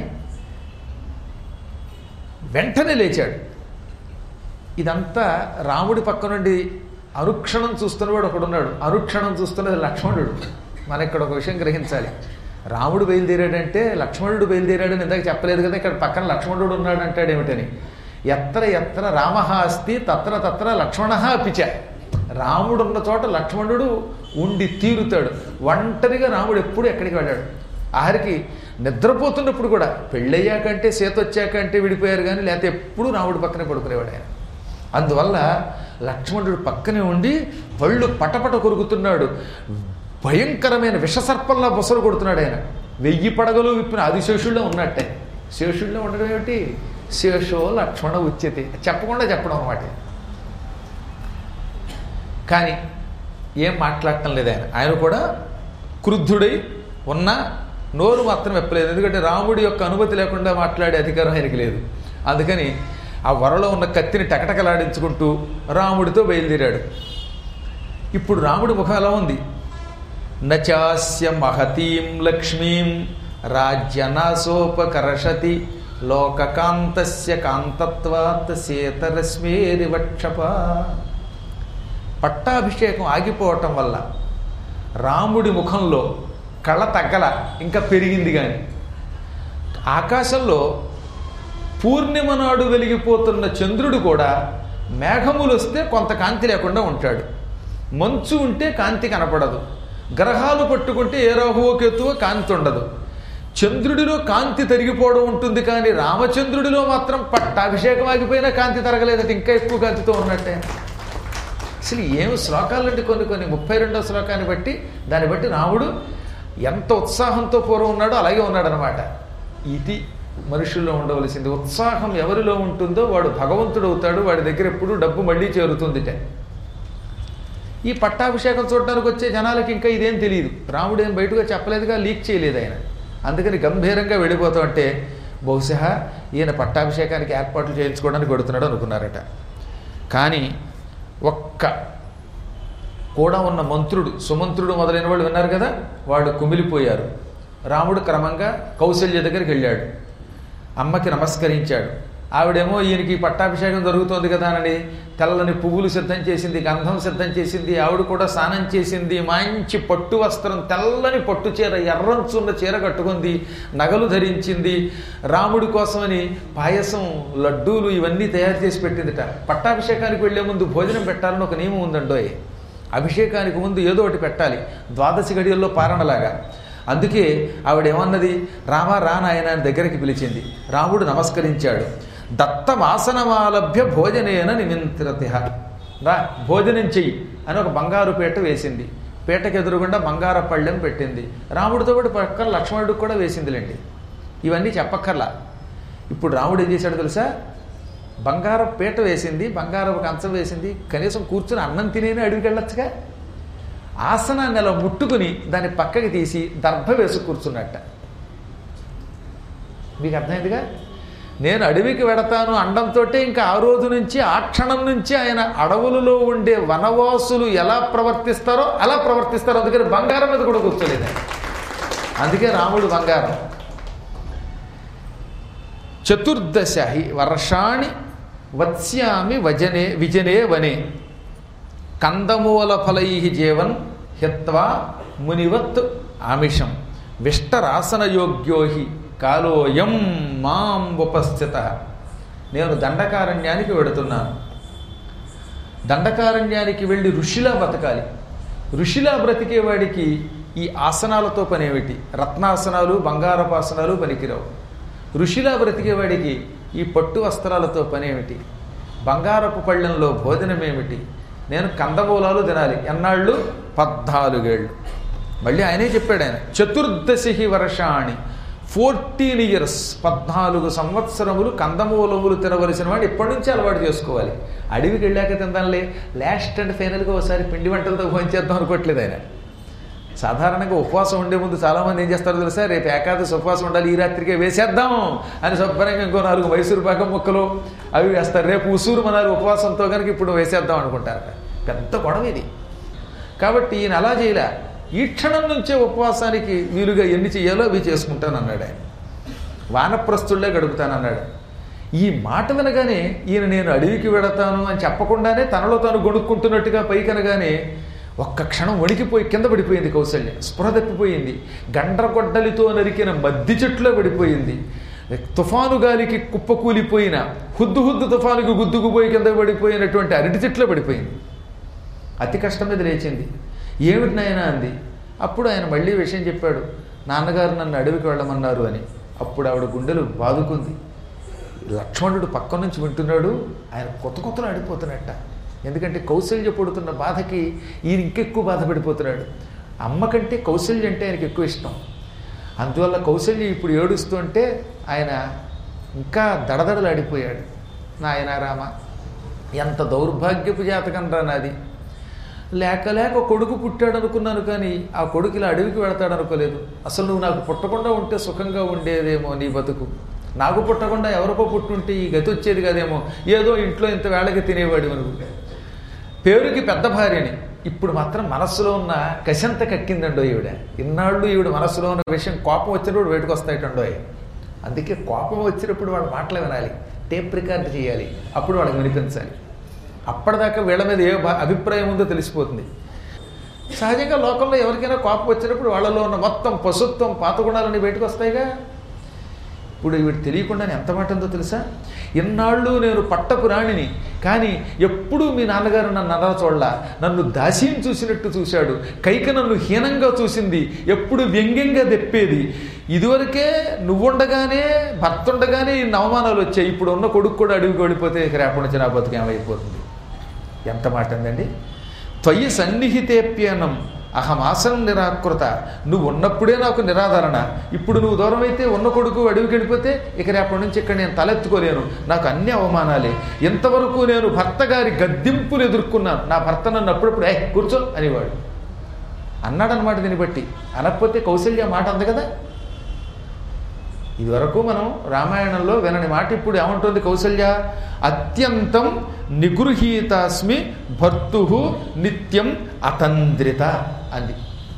వెంటనే లేచాడు. ఇదంతా రాముడి పక్క నుండి అనుక్షణం చూస్తున్నవాడు ఒకడున్నాడు. అనుక్షణం చూస్తున్నది లక్ష్మణుడు. మన ఇక్కడ ఒక విషయం గ్రహించాలి. రాముడు బయలుదేరాడంటే లక్ష్మణుడు బయలుదేరాడని ఇందాక చెప్పలేదు కదా, ఇక్కడ పక్కన లక్ష్మణుడు ఉన్నాడు అంటాడు ఏమిటని. ఎత్ర ఎత్ర రామః అస్తి తత్ర తత్ర లక్ష్మణః పిచ. రాముడు ఉన్న చోట లక్ష్మణుడు ఉండి తీరుతాడు. ఒంటరిగా రాముడు ఎప్పుడు ఎక్కడికి వెళ్ళాడు. ఆఖరికి నిద్రపోతున్నప్పుడు కూడా, పెళ్ళయ్యాకంటే సీత వచ్చాకంటే విడిపోయారు కానీ లేకపోతే ఎప్పుడు రాముడు పక్కనే పడుకునేవాడు ఆయన. అందువల్ల లక్ష్మణుడు పక్కనే ఉండి పళ్ళు పటపట కొరుకుతున్నాడు. భయంకరమైన విషసర్పంలా బొసలు కొడుతున్నాడు ఆయన. వెయ్యి పడగలు విప్పిన ఆదిశేషుల్లో ఉన్నట్టే. శేషుల్లో ఉండడం ఏమిటి? శేషో లక్ష్మణ ఉచ్యతే, చెప్పకుండా చెప్పడం అన్నమాట. కానీ ఏం మాట్లాడటం లేదు ఆయన. ఆయన కూడా క్రుద్ధుడై ఉన్న నోరు మాత్రం ఎప్పలేదు. ఎందుకంటే రాముడి యొక్క అనుమతి లేకుండా మాట్లాడే అధికారం ఆయనకి లేదు. అందుకని ఆ వరలో ఉన్న కత్తిని టకటకలాడించుకుంటూ రాముడితో బయలుదేరాడు. ఇప్పుడు రాముడి ముఖం ఎలా ఉంది? నచాస్య మహతీం లక్ష్మీం రాజ్యనాసోపకర్షతి లోకకాంతస్య కాంతత్వాత్ సేతరశ్మేరివక్షప. పట్టాభిషేకం ఆగిపోవటం వల్ల రాముడి ముఖంలో కళ తగ్గల, ఇంకా పెరిగింది. కానీ ఆకాశంలో పూర్ణిమ నాడు వెలిగిపోతున్న చంద్రుడు కూడా మేఘములు వస్తే కొంత కాంతి లేకుండా ఉంటాడు. మంచు ఉంటే కాంతి కనపడదు. గ్రహాలు పట్టుకుంటే ఏ రాహువో కేతువో కాంతి ఉండదు. చంద్రుడిలో కాంతి తరిగిపోవడం ఉంటుంది. కానీ రామచంద్రుడిలో మాత్రం పట్టాభిషేకం ఆగిపోయినా కాంతి తరగలేదట, ఇంకా ఎక్కువ కాంతితో ఉన్నట్టే. అసలు ఏమి శ్లోకాలంటే కొన్ని కొన్ని ముప్పై రెండో శ్లోకాన్ని బట్టి దాన్ని బట్టి రాముడు ఎంత ఉత్సాహంతో పూర్వం ఉన్నాడో అలాగే ఉన్నాడనమాట. ఇది మనుషుల్లో ఉండవలసింది. ఉత్సాహం ఎవరిలో ఉంటుందో వాడు భగవంతుడు అవుతాడు. వాడి దగ్గర ఎప్పుడు డబ్బు మళ్ళీ చేరుతుందిట. ఈ పట్టాభిషేకం చూడడానికి వచ్చే జనాలకి ఇంకా ఇదేం తెలియదు. రాముడు ఏం బయటగా చెప్పలేదుగా, లీక్ చేయలేదు ఆయన. అందుకని గంభీరంగా వెళ్ళిపోతాం అంటే బహుశా ఈయన పట్టాభిషేకానికి ఏర్పాట్లు చేయించుకోవడానికి పెడుతున్నాడు అనుకున్నారట. కానీ ఒక్క కూడా ఉన్న మంత్రుడు, సుమంత్రుడు మొదలైన వాళ్ళు విన్నారు కదా, వాళ్ళు కుమిలిపోయారు. రాముడు క్రమంగా కౌశల్య దగ్గరికి వెళ్ళాడు. అమ్మకి నమస్కరించాడు. ఆవిడేమో ఈయనకి పట్టాభిషేకం జరుగుతోంది కదా అని తెల్లని పువ్వులు సిద్ధం చేసింది, గంధం సిద్ధం చేసింది. ఆవిడ కూడా స్నానం చేసింది. మంచి పట్టు వస్త్రం, తెల్లని పట్టు చీర, ఎర్రంచున్న చీర కట్టుకుంది, నగలు ధరించింది. రాముడి కోసమని పాయసం, లడ్డూలు ఇవన్నీ తయారు చేసి పెట్టిందిట. పట్టాభిషేకానికి వెళ్లే ముందు భోజనం పెట్టాలని ఒక నియమం ఉందండోయ్. అభిషేకానికి ముందు ఏదో ఒకటి పెట్టాలి, ద్వాదశి గడియల్లో పారణలాగా. అందుకే ఆవిడేమన్నది, రామ రా నాయన అని దగ్గరికి పిలిచింది. రాముడు నమస్కరించాడు. దత్తమాసనమాలభ్య భోజనేన నిమింత్రతి, రా భోజనం చెయ్యి అని ఒక బంగారు పీట వేసింది. పీటకు ఎదురుగుండా బంగార పళ్ళెం పెట్టింది. రాముడితో పాటు పక్కన లక్ష్మణుడికి కూడా వేసిందిలేండి. ఇవన్నీ చెప్పక్కర్లా. ఇప్పుడు రాముడు ఏం చేశాడు తెలుసా? బంగారం పీట వేసింది, బంగారం కంచం వేసింది. కనీసం కూర్చుని అన్నం తినేనే అడవికి వెళ్ళొచ్చుగా. ఆసనాన్ని అలా ముట్టుకుని దాన్ని పక్కకి తీసి దర్భ వేసి కూర్చున్నట్ట. మీకు అర్థమైందిగా? నేను అడవికి వెడతాను అండంతో ఇంకా ఆ రోజు నుంచి, ఆ క్షణం నుంచి ఆయన అడవులలో ఉండే వనవాసులు ఎలా ప్రవర్తిస్తారో అలా ప్రవర్తిస్తారు. అందుకని బంగారం మీద కూడా కూర్చోలేదు. అందుకే రాముడు బంగారం. చతుర్దశ వర్షాణి వత్స్యామి వజనే విజనే వనే కందమూల ఫలై జీవన్ హిత్వా మునివత్ ఆమిషం విష్టరాసనయోగ్యోహి కాలోయం మాం ఉపస్థిత. నేను దండకారణ్యానికి వెడుతున్నాను. దండకారణ్యానికి వెళ్ళి ఋషిలా బతకాలి. ఋషిలా బ్రతికేవాడికి ఈ ఆసనాలతో పనేమిటి? రత్నాసనాలు, బంగారపాసనాలు పనికిరావు. ఋషిలా బ్రతికేవాడికి ఈ పట్టు వస్త్రాలతో పనేమిటి? బంగారపు పళ్ళెంలో భోజనమేమిటి? నేను కందమూలాలు తినాలి. ఎన్నాళ్ళు? పద్నాలుగేళ్ళు. మళ్ళీ ఆయనే చెప్పాడు ఆయన, చతుర్దశి వర్షాణి, ఫోర్టీన్ ఇయర్స్, పద్నాలుగు సంవత్సరములు కందమూలములు తినవలసిన వాడు ఎప్పటి నుంచి అలవాటు చేసుకోవాలి. అడవికి వెళ్ళాక తిందాంలే, లాస్ట్ అండ్ ఫైనల్గా ఒకసారి పిండి వంటలతో భోంచేద్దాం అనుకోవట్లేదు ఆయన. సాధారణంగా ఉపవాసం ఉండే ముందు చాలామంది ఏం చేస్తారో తెలుసా, రేపు ఏకాదశి ఉపవాసం ఉండాలి ఈ రాత్రికే వేసేద్దాం అని శుభ్రంగా ఇంకో నాలుగు మైసూరు పాకం ముక్కలు అవి వేస్తారు. రేపు ఉసూరు మనాలు ఉపవాసంతో కనుక ఇప్పుడు వేసేద్దాం అనుకుంటారట. పెద్ద గొడవ ఇది. కాబట్టి ఈయన అలా చేయలే. ఈ క్షణం నుంచే ఉపవాసానికి వీలుగా ఎన్ని చేయాలో అవి చేసుకుంటానన్నాడు ఆయన. వానప్రస్తుళ్లే గడుపుతానన్నాడు. ఈ మాట వినగానే ఈయన నేను అడవికి వెడతాను అని చెప్పకుండానే తనలో తాను గొడుక్కుంటున్నట్టుగా పైకనగానే ఒక్క క్షణం వణికిపోయి కింద పడిపోయింది కౌసల్య. స్పృహ తప్పిపోయింది. గండ్రగొడ్డలితో నరికిన మద్ది చెట్టులో పడిపోయింది. తుఫాను గాలికి కుప్పకూలిపోయిన హుద్దు హుద్దు తుఫానుకి గుద్దుకుపోయి కింద పడిపోయినటువంటి అరటి చెట్లో పడిపోయింది. అతి కష్టం మీద లేచింది. ఏమిటి నాయనా అంది. అప్పుడు ఆయన మళ్ళీ విషయం చెప్పాడు. నాన్నగారు నన్ను అడవికి వెళ్ళమన్నారు అని. అప్పుడు ఆవిడ గుండెలు బాదుకుంది. లక్ష్మణుడు పక్క నుంచి వింటున్నాడు. ఆయన కొత్త కొత్తలో ఆడిపోతున్నట్ట. ఎందుకంటే కౌశల్య పడుతున్న బాధకి ఈయన ఇంకెక్కువ బాధపడిపోతున్నాడు. అమ్మ కంటే కౌశల్య అంటే ఆయనకి ఎక్కువ ఇష్టం. అందువల్ల కౌశల్య ఇప్పుడు ఏడుస్తుంటే ఆయన ఇంకా దడదడలాడిపోయాడు. నాయన రామ, ఎంత దౌర్భాగ్యపు జాతకం రా నాది. లేక లేక కొడుకు పుట్టాడు అనుకున్నాను, కానీ ఆ కొడుకు ఇలా అడవికి వెళతాడు అనుకోలేదు. అసలు నువ్వు నాకు పుట్టకుండా ఉంటే సుఖంగా ఉండేదేమో నీ బతుకు. నాకు పుట్టకుండా ఎవరికో పుట్టుంటే ఈ గతి వచ్చేది కదేమో. ఏదో ఇంట్లో ఇంత వేళకి తినేవాడు అనుకుంటే. పేరుకి పెద్ద భార్యని ఇప్పుడు మాత్రం మనస్సులో ఉన్న కశంత కక్కిందండో ఈవిడ. ఇన్నాళ్ళు ఈవిడ మనస్సులో ఉన్న విషయం కోపం వచ్చినప్పుడు బయటకు వస్తాయిటండో. అందుకే కోపం వచ్చినప్పుడు వాళ్ళ మాటలు వినాలి, టేప్ రికార్డ్ చేయాలి, అప్పుడు వాళ్ళకి వినిపించాలి. అప్పటిదాకా వీళ్ళ మీద ఏ అభిప్రాయం ఉందో తెలిసిపోతుంది. సహజంగా లోకంలో ఎవరికైనా కోపం వచ్చినప్పుడు వాళ్ళలో ఉన్న మొత్తం పశుత్వం పాత గుణాలన్నీ బయటకు వస్తాయిగా. ఇప్పుడు వీడు తెలియకుండానే ఎంత మాట ఉందో తెలుసా. ఎన్నాళ్ళు నేను పట్టపు రాణిని, కానీ ఎప్పుడూ మీ నాన్నగారు నన్ను అలా చూడలా. నన్ను దాసీని చూసినట్టు చూశాడు. కైక నన్ను హీనంగా చూసింది, ఎప్పుడు వ్యంగ్యంగా తెప్పేది. ఇదివరకే నువ్వుండగానే భర్త ఉండగానే ఇన్ని అవమానాలు వచ్చాయి. ఇప్పుడు ఉన్న కొడుకు కూడా అడవికి వెళ్ళిపోతే రేపటి నుంచి నా బతుకు ఏమైపోతుంది. ఎంత మాట ఉందండి. త్వయి సన్నిహితేప్యనం అహమాసనం నిరాకృత. నువ్వు ఉన్నప్పుడే నాకు నిరాదరణ. ఇప్పుడు నువ్వు దూరం అయితే ఉన్న కొడుకు అడవికి వెళ్ళిపోతే ఇక రేపటి నుంచి ఇక్కడ నేను తలెత్తుకోలేను. నాకు అన్ని అవమానాలే. ఇంతవరకు నేను భర్త గారి గద్దింపులు ఎదుర్కొన్నాను. నా భర్త నన్ను అప్పుడప్పుడు ఏ కూర్చో అనేవాడు. అన్నాడనమాట. దీన్ని బట్టి అనకపోతే కౌశల్య మాట అంది కదా. ఇదివరకు మనం రామాయణంలో వినని మాట ఇప్పుడు ఏమంటుంది కౌసల్య? అత్యంతం నిగృహీతాస్మి భర్తు నిత్యం అతంద్రిత అంది.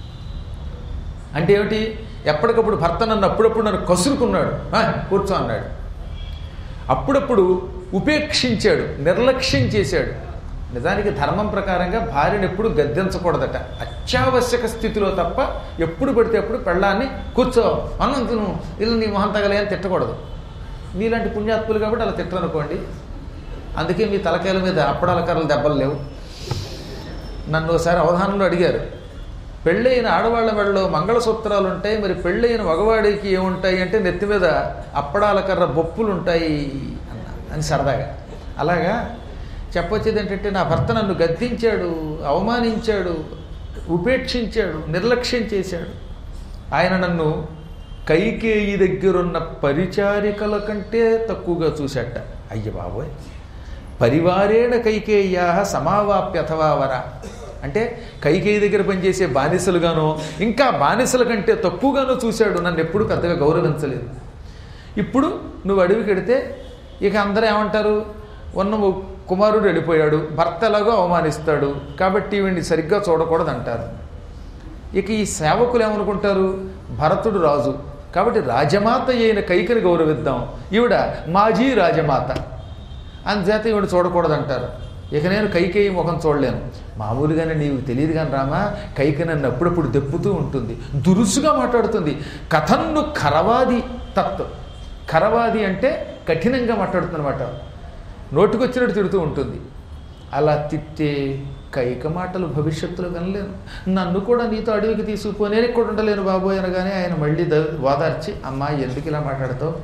అంటే ఏమిటి? ఎప్పటికప్పుడు భర్త నన్ను అప్పుడప్పుడు నన్ను కసురుకున్నాడు, కూర్చో అన్నాడు. అప్పుడప్పుడు ఉపేక్షించాడు, నిర్లక్ష్యం చేశాడు. నిజానికి ధర్మం ప్రకారంగా భార్యను ఎప్పుడు గద్దించకూడదట. అత్యావశ్యక స్థితిలో తప్ప ఎప్పుడు పడితే అప్పుడు పెళ్ళాన్ని కూర్చో అన్నం తిను ఇల్లు నీ మొహం తగలే అని తిట్టకూడదు. మీలాంటి పుణ్యాత్ములు కాబట్టి అలా తిట్టరనుకోండి. అందుకే మీ తలకాయల మీద అప్పడాల కర్రలు దెబ్బలు లేవు. నన్ను ఒకసారి అవధానంలో అడిగారు, పెళ్ళైన ఆడవాళ్ళ మెడలో మంగళసూత్రాలు ఉంటాయి, మరి పెళ్ళైన మగవాడికి ఏముంటాయి అంటే నెత్తి మీద అప్పడాల కర్ర బొప్పులు ఉంటాయి అన్న అని సరదాగా. అలాగా చెప్పొచ్చేది ఏంటంటే నా భర్త నన్ను గద్దించాడు, అవమానించాడు, ఉపేక్షించాడు, నిర్లక్ష్యం చేశాడు. ఆయన నన్ను కైకేయి దగ్గరున్న పరిచారికల కంటే తక్కువగా చూశాట. అయ్య బాబోయ్, పరివారేణ కైకేయ్యా సమావాప్యథవావర అంటే కైకేయి దగ్గర పనిచేసే బానిసలుగానో ఇంకా బానిసల కంటే తక్కువగానో చూశాడు. నన్ను ఎప్పుడు పెద్దగా గౌరవించలేదు. ఇప్పుడు నువ్వు అడవికి వెడితే ఇక అందరూ ఏమంటారు? ఉన్న కుమారుడు వెళ్ళిపోయాడు, భర్త ఎలాగో అవమానిస్తాడు, కాబట్టి వీడిని సరిగ్గా చూడకూడదు అంటారు. ఇక ఈ సేవకులు ఏమనుకుంటారు? భరతుడు రాజు కాబట్టి రాజమాత అయిన కైకని గౌరవిద్దాం, ఈవిడ మాజీ రాజమాత, అందుచేత ఈవిడ చూడకూడదంటారు. ఇక నేను కైకేయి ముఖం చూడలేను. మామూలుగానే నీకు తెలియదు కానీ రామా, కైక నన్ను అప్పుడప్పుడు దెప్పుతూ ఉంటుంది, దురుసుగా మాట్లాడుతుంది. కథన్ను ఖరవాది తత్వం. ఖరవాది అంటే కఠినంగా మాట్లాడుతుంది అనమాట, నోటికొచ్చినట్టు తిడుతూ ఉంటుంది. అలా తిట్టే కైక మాటలు భవిష్యత్తులో వినలేను. నన్ను కూడా నీతో అడవికి తీసుకుపో, నేను ఇక్కడ ఉండలేను బాబోయ్ అనగానే ఆయన మళ్ళీ ద ఓదార్చి అమ్మా ఎందుకు ఇలా మాట్లాడతావు?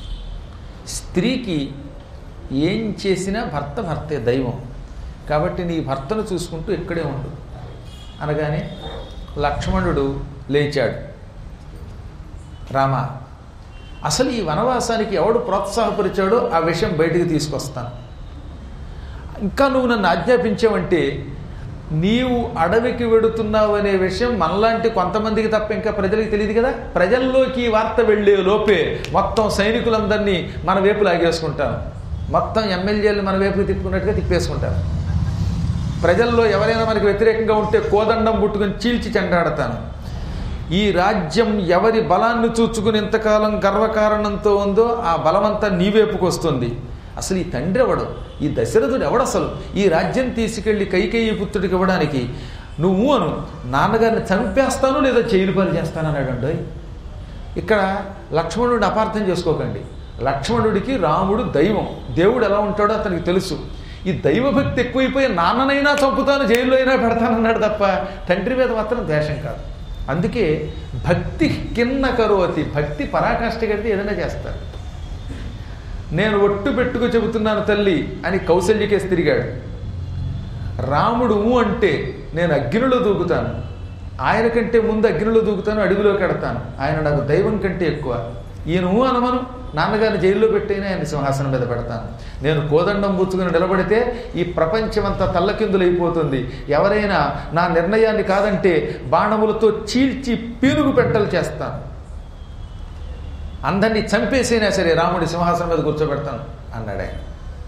స్త్రీకి ఏం చేసినా భర్త భర్తే, దైవం కాబట్టి నీ భర్తను చూసుకుంటూ ఇక్కడే ఉండు అనగానే లక్ష్మణుడు లేచాడు. రామ, అసలు ఈ వనవాసానికి ఎవడు ప్రోత్సాహపరిచాడో ఆ విషయం బయటికి తీసుకొస్తాను. ఇంకా నువ్వు నన్ను ఆజ్ఞాపించావంటే నీవు అడవికి వెడుతున్నావు అనే విషయం మనలాంటి కొంతమందికి తప్ప ఇంకా ప్రజలకు తెలియదు కదా. ప్రజల్లోకి ఈ వార్త వెళ్ళే లోపే మొత్తం సైనికులందరినీ మన వైపు లాగేసుకుంటాను, మొత్తం ఎమ్మెల్యేలు మన వైపుకి తిప్పుకున్నట్టుగా తిప్పేసుకుంటాను. ప్రజల్లో ఎవరైనా మనకి వ్యతిరేకంగా ఉంటే కోదండం పుట్టుకుని చీల్చి చెండాడతాను. ఈ రాజ్యం ఎవరి బలాన్ని చూచుకుని ఇంతకాలం గర్వకారణంతో ఉందో ఆ బలమంతా నీ వైపుకు వస్తుంది. అసలు ఈ తండ్రి ఎవడు, ఈ దశరథుడు ఎవడసలు ఈ రాజ్యం తీసుకెళ్లి కైకేయి పుత్రుడికి ఇవ్వడానికి? నువ్వు అను నాన్నగారిని చంపేస్తాను లేదా జైలు పాలు చేస్తాను అన్నాడు. ఇక్కడ లక్ష్మణుడిని అపార్థం చేసుకోకండి. లక్ష్మణుడికి రాముడు దైవం, దేవుడు ఎలా ఉంటాడో అతనికి తెలుసు. ఈ దైవభక్తి ఎక్కువైపోయి నాన్ననైనా చంపుతాను జైల్లో అయినా పెడతానన్నాడు తప్ప తండ్రి మీద మాత్రం ద్వేషం కాదు. అందుకే భక్తి కిన్న కరోతి, భక్తి పరాకాష్ఠ కడితే ఏదైనా చేస్తారు. నేను ఒట్టు పెట్టుకు చెబుతున్నాను తల్లి అని కౌశల్యకేసి తిరిగాడు. రాముడు అంటే నేను అగ్నిలో దూకుతాను, ఆయన కంటే ముందు అగ్నిలో దూకుతాను, అడవిలోకి ఎడతాను, ఆయన నాకు దైవం కంటే ఎక్కువ. ఈయన ఊ అనమను, నాన్నగారిని జైల్లో పెట్టైనా ఆయన సింహాసనం మీద పెడతాను. నేను కోదండం పుచ్చుకుని నిలబడితే ఈ ప్రపంచమంతా తల్లకిందులైపోతుంది. ఎవరైనా నా నిర్ణయాన్ని కాదంటే బాణములతో చీల్చి పీనుగు పెట్టలు చేస్తాను, అందరినీ చంపేసైనా సరే రాముడి సింహాసనం మీద కూర్చోబెడతాను అన్నాడు ఆయన.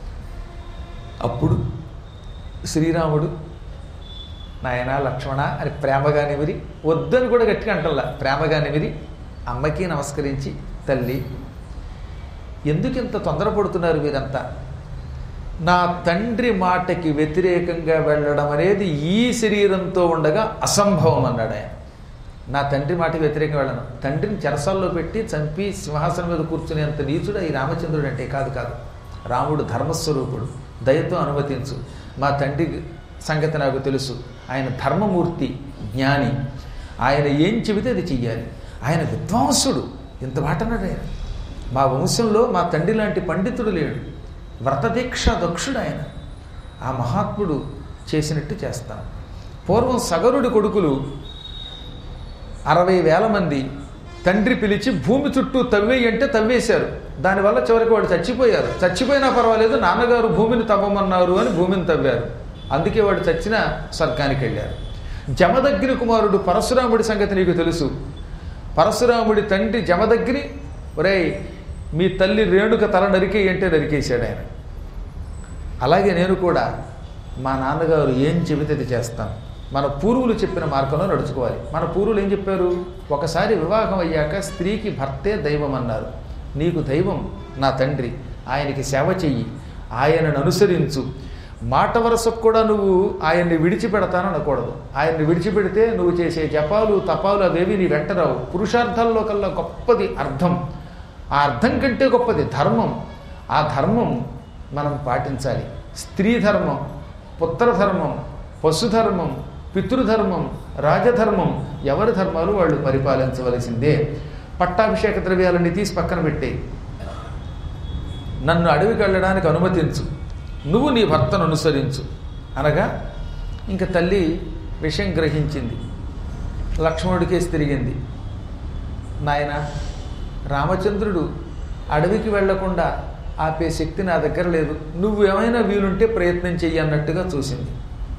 అప్పుడు శ్రీరాముడు నాయన లక్ష్మణ అని ప్రేమగా నిమిరి, వద్దని కూడా గట్టిగా అంటల్లా, ప్రేమగా నిమిరి అమ్మకి నమస్కరించి, తల్లి ఎందుకు ఇంత తొందరపడుతున్నారు మీరంతా? నా తండ్రి మాటకి వ్యతిరేకంగా వెళ్ళడం అనేది ఈ శరీరంతో ఉండగా అసంభవం అన్నాడు ఆయన. నా తండ్రి మాటకి వ్యతిరేకంగా వెళ్ళను, తండ్రిని చెరసాల్లో పెట్టి చంపి సింహాసనం మీద కూర్చునేంత నీచుడు ఈ రామచంద్రుడు అంటే కాదు కాదు. రాముడు ధర్మస్వరూపుడు, దయతో అనుమతించు. మా తండ్రి సంగతి నాకు తెలుసు, ఆయన ధర్మమూర్తి, జ్ఞాని, ఆయన ఏం చెబితే అది చెయ్యాలి. ఆయన విద్వాంసుడు, ఇంత మాట అన్నాడు ఆయన. మా వంశంలో మా తండ్రి లాంటి పండితుడు లేడు, వ్రతదీక్ష దక్షుడు ఆయన. ఆ మహాత్ముడు చేసినట్టు చేస్తాను. పూర్వం సగరుడి కొడుకులు అరవై వేల మంది తండ్రి పిలిచి భూమి చుట్టూ తవ్వేయి అంటే తవ్వేశారు. దానివల్ల చివరికి వాడు చచ్చిపోయారు. చచ్చిపోయినా పర్వాలేదు, నాన్నగారు భూమిని తవ్వమన్నారు అని భూమిని తవ్వారు. అందుకే వాడు చచ్చిన స్వర్గానికి వెళ్ళారు. జమదగ్ని కుమారుడు పరశురాముడి సంగతి నీకు తెలుసు. పరశురాముడి తండ్రి జమదగ్ని, ఒరేయ్ మీ తల్లి రేణుక తల నరికేయి అంటే నరికేశాడు ఆయన. అలాగే నేను కూడా మా నాన్నగారు ఏం చెబితే అది చేస్తాను. మన పూర్వులు చెప్పిన మార్గంలో నడుచుకోవాలి. మన పూర్వులు ఏం చెప్పారు? ఒకసారి వివాహం అయ్యాక స్త్రీకి భర్తే దైవం అన్నారు. నీకు దైవం నా తండ్రి, ఆయనకి సేవ చెయ్యి, ఆయనను అనుసరించు. మాట వరసకు కూడా నువ్వు ఆయన్ని విడిచిపెడతాను అనకూడదు. ఆయన్ని విడిచిపెడితే నువ్వు చేసే జపాలు తపాలు అవేవి నీ వెంటరావు. పురుషార్థాల్లో కల్లా గొప్పది అర్థం, ఆ అర్థం కంటే గొప్పది ధర్మం. ఆ ధర్మం మనం పాటించాలి. స్త్రీ ధర్మం, పుత్రధర్మం, పశుధర్మం, పితృధర్మం, రాజధర్మం, ఎవరి ధర్మాలు వాళ్ళు పరిపాలించవలసిందే. పట్టాభిషేక ద్రవ్యాలన్నీ తీసి పక్కన పెట్టే, నన్ను అడవికి వెళ్ళడానికి అనుమతించు, నువ్వు నీ భర్తను అనుసరించు అనగా ఇంక తల్లి విషయం గ్రహించింది. లక్ష్మణుడికేసి తిరిగింది. నాయన రామచంద్రుడు అడవికి వెళ్లకుండా ఆపే శక్తి నా దగ్గర లేదు, నువ్వు ఏమైనా వీలుంటే ప్రయత్నం చెయ్యి అన్నట్టుగా చూసింది.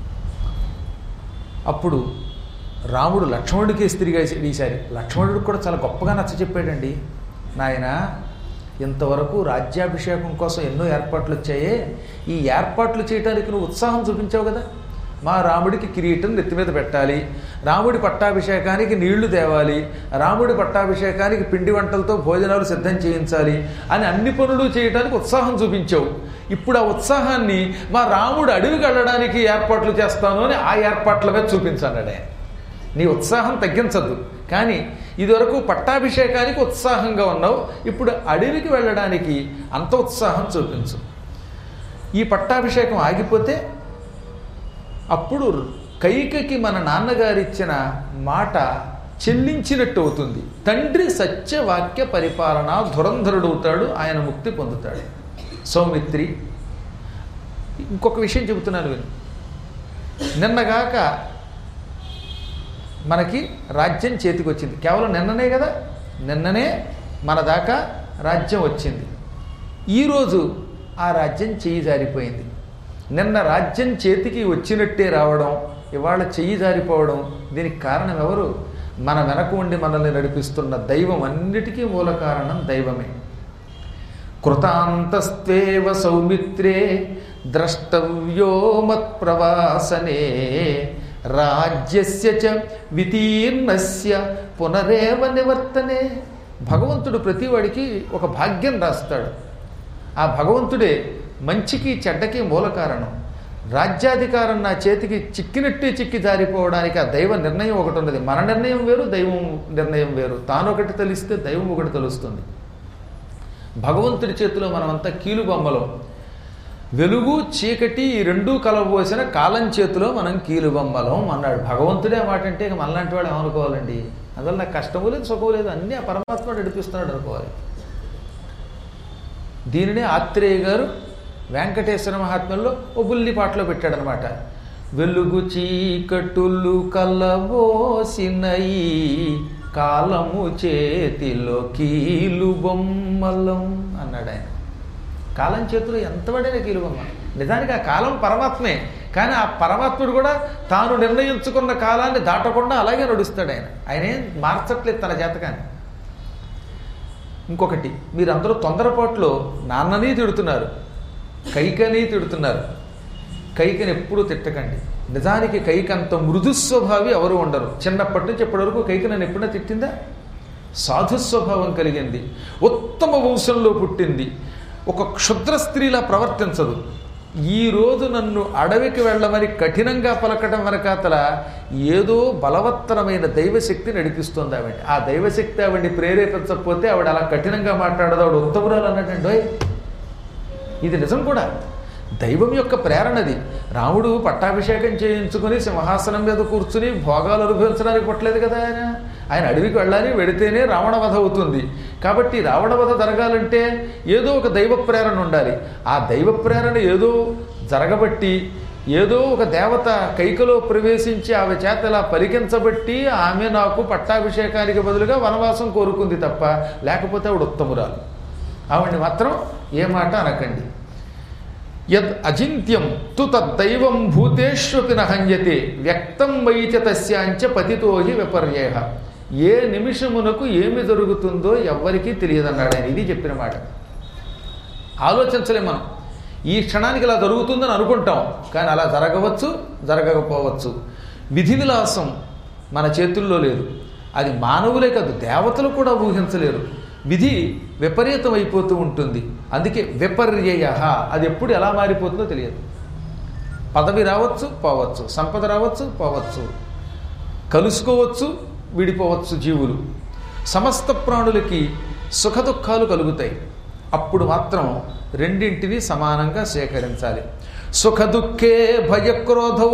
అప్పుడు రాముడు లక్ష్మణుడికేసి తిరిగేసి ఈసారి లక్ష్మణుడికి కూడా చాలా గొప్పగా నచ్చ చెప్పాడండి. నాయన ఇంతవరకు రాజ్యాభిషేకం కోసం ఎన్నో ఏర్పాట్లు వచ్చాయే, ఈ ఏర్పాట్లు చేయడానికి నువ్వు ఉత్సాహం చూపించావు కదా. మా రాముడికి కిరీటం నెత్తి మీద పెట్టాలి, రాముడి పట్టాభిషేకానికి నీళ్లు తేవాలి, రాముడి పట్టాభిషేకానికి పిండి వంటలతో భోజనాలు సిద్ధం చేయించాలి అని అన్ని పనులు చేయడానికి ఉత్సాహం చూపించావు. ఇప్పుడు ఆ ఉత్సాహాన్ని మా రాముడు అడవికి వెళ్ళడానికి ఏర్పాట్లు చేస్తాను అని ఆ ఏర్పాట్ల మీద చూపించాడు. నీ ఉత్సాహం తగ్గించద్దు, కానీ ఇదివరకు పట్టాభిషేకానికి ఉత్సాహంగా ఉన్నావు, ఇప్పుడు అడవికి వెళ్ళడానికి అంత ఉత్సాహం చూపించు. ఈ పట్టాభిషేకం ఆగిపోతే అప్పుడు కైకకి మన నాన్నగారిచ్చిన మాట చెల్లించినట్టు అవుతుంది. తండ్రి సత్యవాక్య పరిపాలన ధురంధరుడవుతాడు, ఆయన ముక్తి పొందుతాడు. సౌమిత్రి, ఇంకొక విషయం చెబుతున్నాను విను. నిన్నగాక మనకి రాజ్యం చేతికి వచ్చింది, కేవలం నిన్ననే కదా, నిన్ననే మన దాకా రాజ్యం వచ్చింది. ఈరోజు ఆ రాజ్యం చేయి జారిపోయింది. నిన్న రాజ్యం చేతికి వచ్చినట్టే రావడం, ఇవాళ చెయ్యి జారిపోవడం దీనికి కారణం ఎవరు? మన వెనక ఉండి మనల్ని నడిపిస్తున్న దైవం. అన్నిటికీ మూల కారణం దైవమే. కృతాంతస్తేవ సౌమిత్రే ద్రష్టవ్యో మత్ప్రవాసనే రాజ్యస్య చ వితీర్ణస్య పునరేవ నివర్తనే. భగవంతుడు ప్రతివాడికి ఒక భాగ్యం రాస్తాడు. ఆ భగవంతుడే మంచికి చెడ్డకి మూల కారణం. రాజ్యాధికారం నా చేతికి చిక్కినట్టే చిక్కి జారిపోవడానికి ఆ దైవ నిర్ణయం ఒకటి ఉన్నది. మన నిర్ణయం వేరు, దైవం నిర్ణయం వేరు. తాను ఒకటి తెలిస్తే దైవం ఒకటి తెలుస్తుంది. భగవంతుడి చేతిలో మనమంతా కీలు బొమ్మలం. వెలుగు చీకటి ఈ రెండూ కలబోసిన కాలం చేతిలో మనం కీలు బొమ్మలం అన్నాడు. భగవంతుడే మాట అంటే ఇక మనలాంటి వాడు ఏమనుకోవాలండి? అందువల్ల నాకు కష్టము లేదు, సుఖము లేదు, అన్నీ ఆ పరమాత్మ నడిపిస్తున్నాడు అనుకోవాలి. దీనినే ఆత్రేయ గారు వెంకటేశ్వర మహాత్మ్యంలో ఓ బుల్లి పాటలో పెట్టాడనమాట. వెలుగు చీకటులు కలబోసినయి కాలము చేతిలో కీలు బొమ్మలం అన్నాడు ఆయన. కాలం చేతిలో ఎంతవాడైనా కీలు బొమ్మ. నిజానికి ఆ కాలం పరమాత్మే, కానీ ఆ పరమాత్ముడు కూడా తాను నిర్ణయించుకున్న కాలాన్ని దాటకుండా అలాగే నడుస్తాడు ఆయన. ఆయన ఏం మార్చట్లేదు తన జాతకాన్ని. ఇంకొకటి, మీరందరూ తొందరపాటులో నాన్నని తిడుతున్నారు, కైకని తిడుతున్నారు. కైకని ఎప్పుడూ తిట్టకండి. నిజానికి కైకంత మృదుస్వభావి ఎవరు ఉండరు. చిన్నప్పటి నుంచి ఇప్పటి వరకు కైక నన్ను ఎప్పుడైనా తిట్టిందా? సాధుస్వభావం కలిగింది, ఉత్తమ వంశంలో పుట్టింది, ఒక క్షుద్ర స్త్రీలా ప్రవర్తించదు. ఈరోజు నన్ను అడవికి వెళ్ళమని కఠినంగా పలకడం వెనకాతల ఏదో బలవత్తరమైన దైవశక్తి నడిపిస్తుంది ఆవిడ. ఆ దైవశక్తి ఆవిడ్ని ప్రేరేపించకపోతే ఆవిడ అలా కఠినంగా మాట్లాడదు. ఆవిడ ఉత్తమురాలు అన్నట్టండి. ఇది నిజం కూడా, దైవం యొక్క ప్రేరణది. రాముడు పట్టాభిషేకం చేయించుకుని సింహాసనం మీద కూర్చుని భోగాలు అనుభవించడానికి పుట్టలేదు కదా ఆయన. ఆయన అడవికి వెళ్ళాలి, వెడితేనే రావణవధ అవుతుంది. కాబట్టి రావణవధ జరగాలంటే ఏదో ఒక దైవ ప్రేరణ ఉండాలి. ఆ దైవ ప్రేరణ ఏదో జరగబట్టి ఏదో ఒక దేవత కైకలో ప్రవేశించి ఆమె చేత ఇలా పలికించబట్టి ఆమె నాకు పట్టాభిషేకానికి బదులుగా వనవాసం కోరుకుంది తప్ప, లేకపోతే ఆవిడ ఉత్తమురాలు. ఆవిడ్ని మాత్రం ఏ మాట అనకండి. యద్ అజింత్యం తు తద్దైవం భూతేష్వపి నహన్యతే వ్యక్తం వైచ తస్యాంచ పతితోహి విపర్యేహ. ఏ నిమిషమునకు ఏమి జరుగుతుందో ఎవ్వరికీ తెలియదన్నాడు ఆయన. ఇది చెప్పిన మాట. ఆలోచించలేం మనం. ఈ క్షణానికి ఇలా జరుగుతుందని అనుకుంటాం, కానీ అలా జరగవచ్చు, జరగకపోవచ్చు. విధి విలాసం మన చేతుల్లో లేదు. అది మానవులే కాదు, దేవతలు కూడా ఊహించలేరు. విధి విపరీతం అయిపోతూ ఉంటుంది. అందుకే విపర్యయ. అది ఎప్పుడు ఎలా మారిపోతుందో తెలియదు. పదవి రావచ్చు, పోవచ్చు, సంపద రావచ్చు, పోవచ్చు, కలుసుకోవచ్చు, విడిపోవచ్చు జీవులు. సమస్త ప్రాణులకి సుఖ దుఃఖాలు కలుగుతాయి. అప్పుడు మాత్రం రెండింటినీ సమానంగా సేకరించాలి. సుఖ దుఃఖే భయక్రోధౌ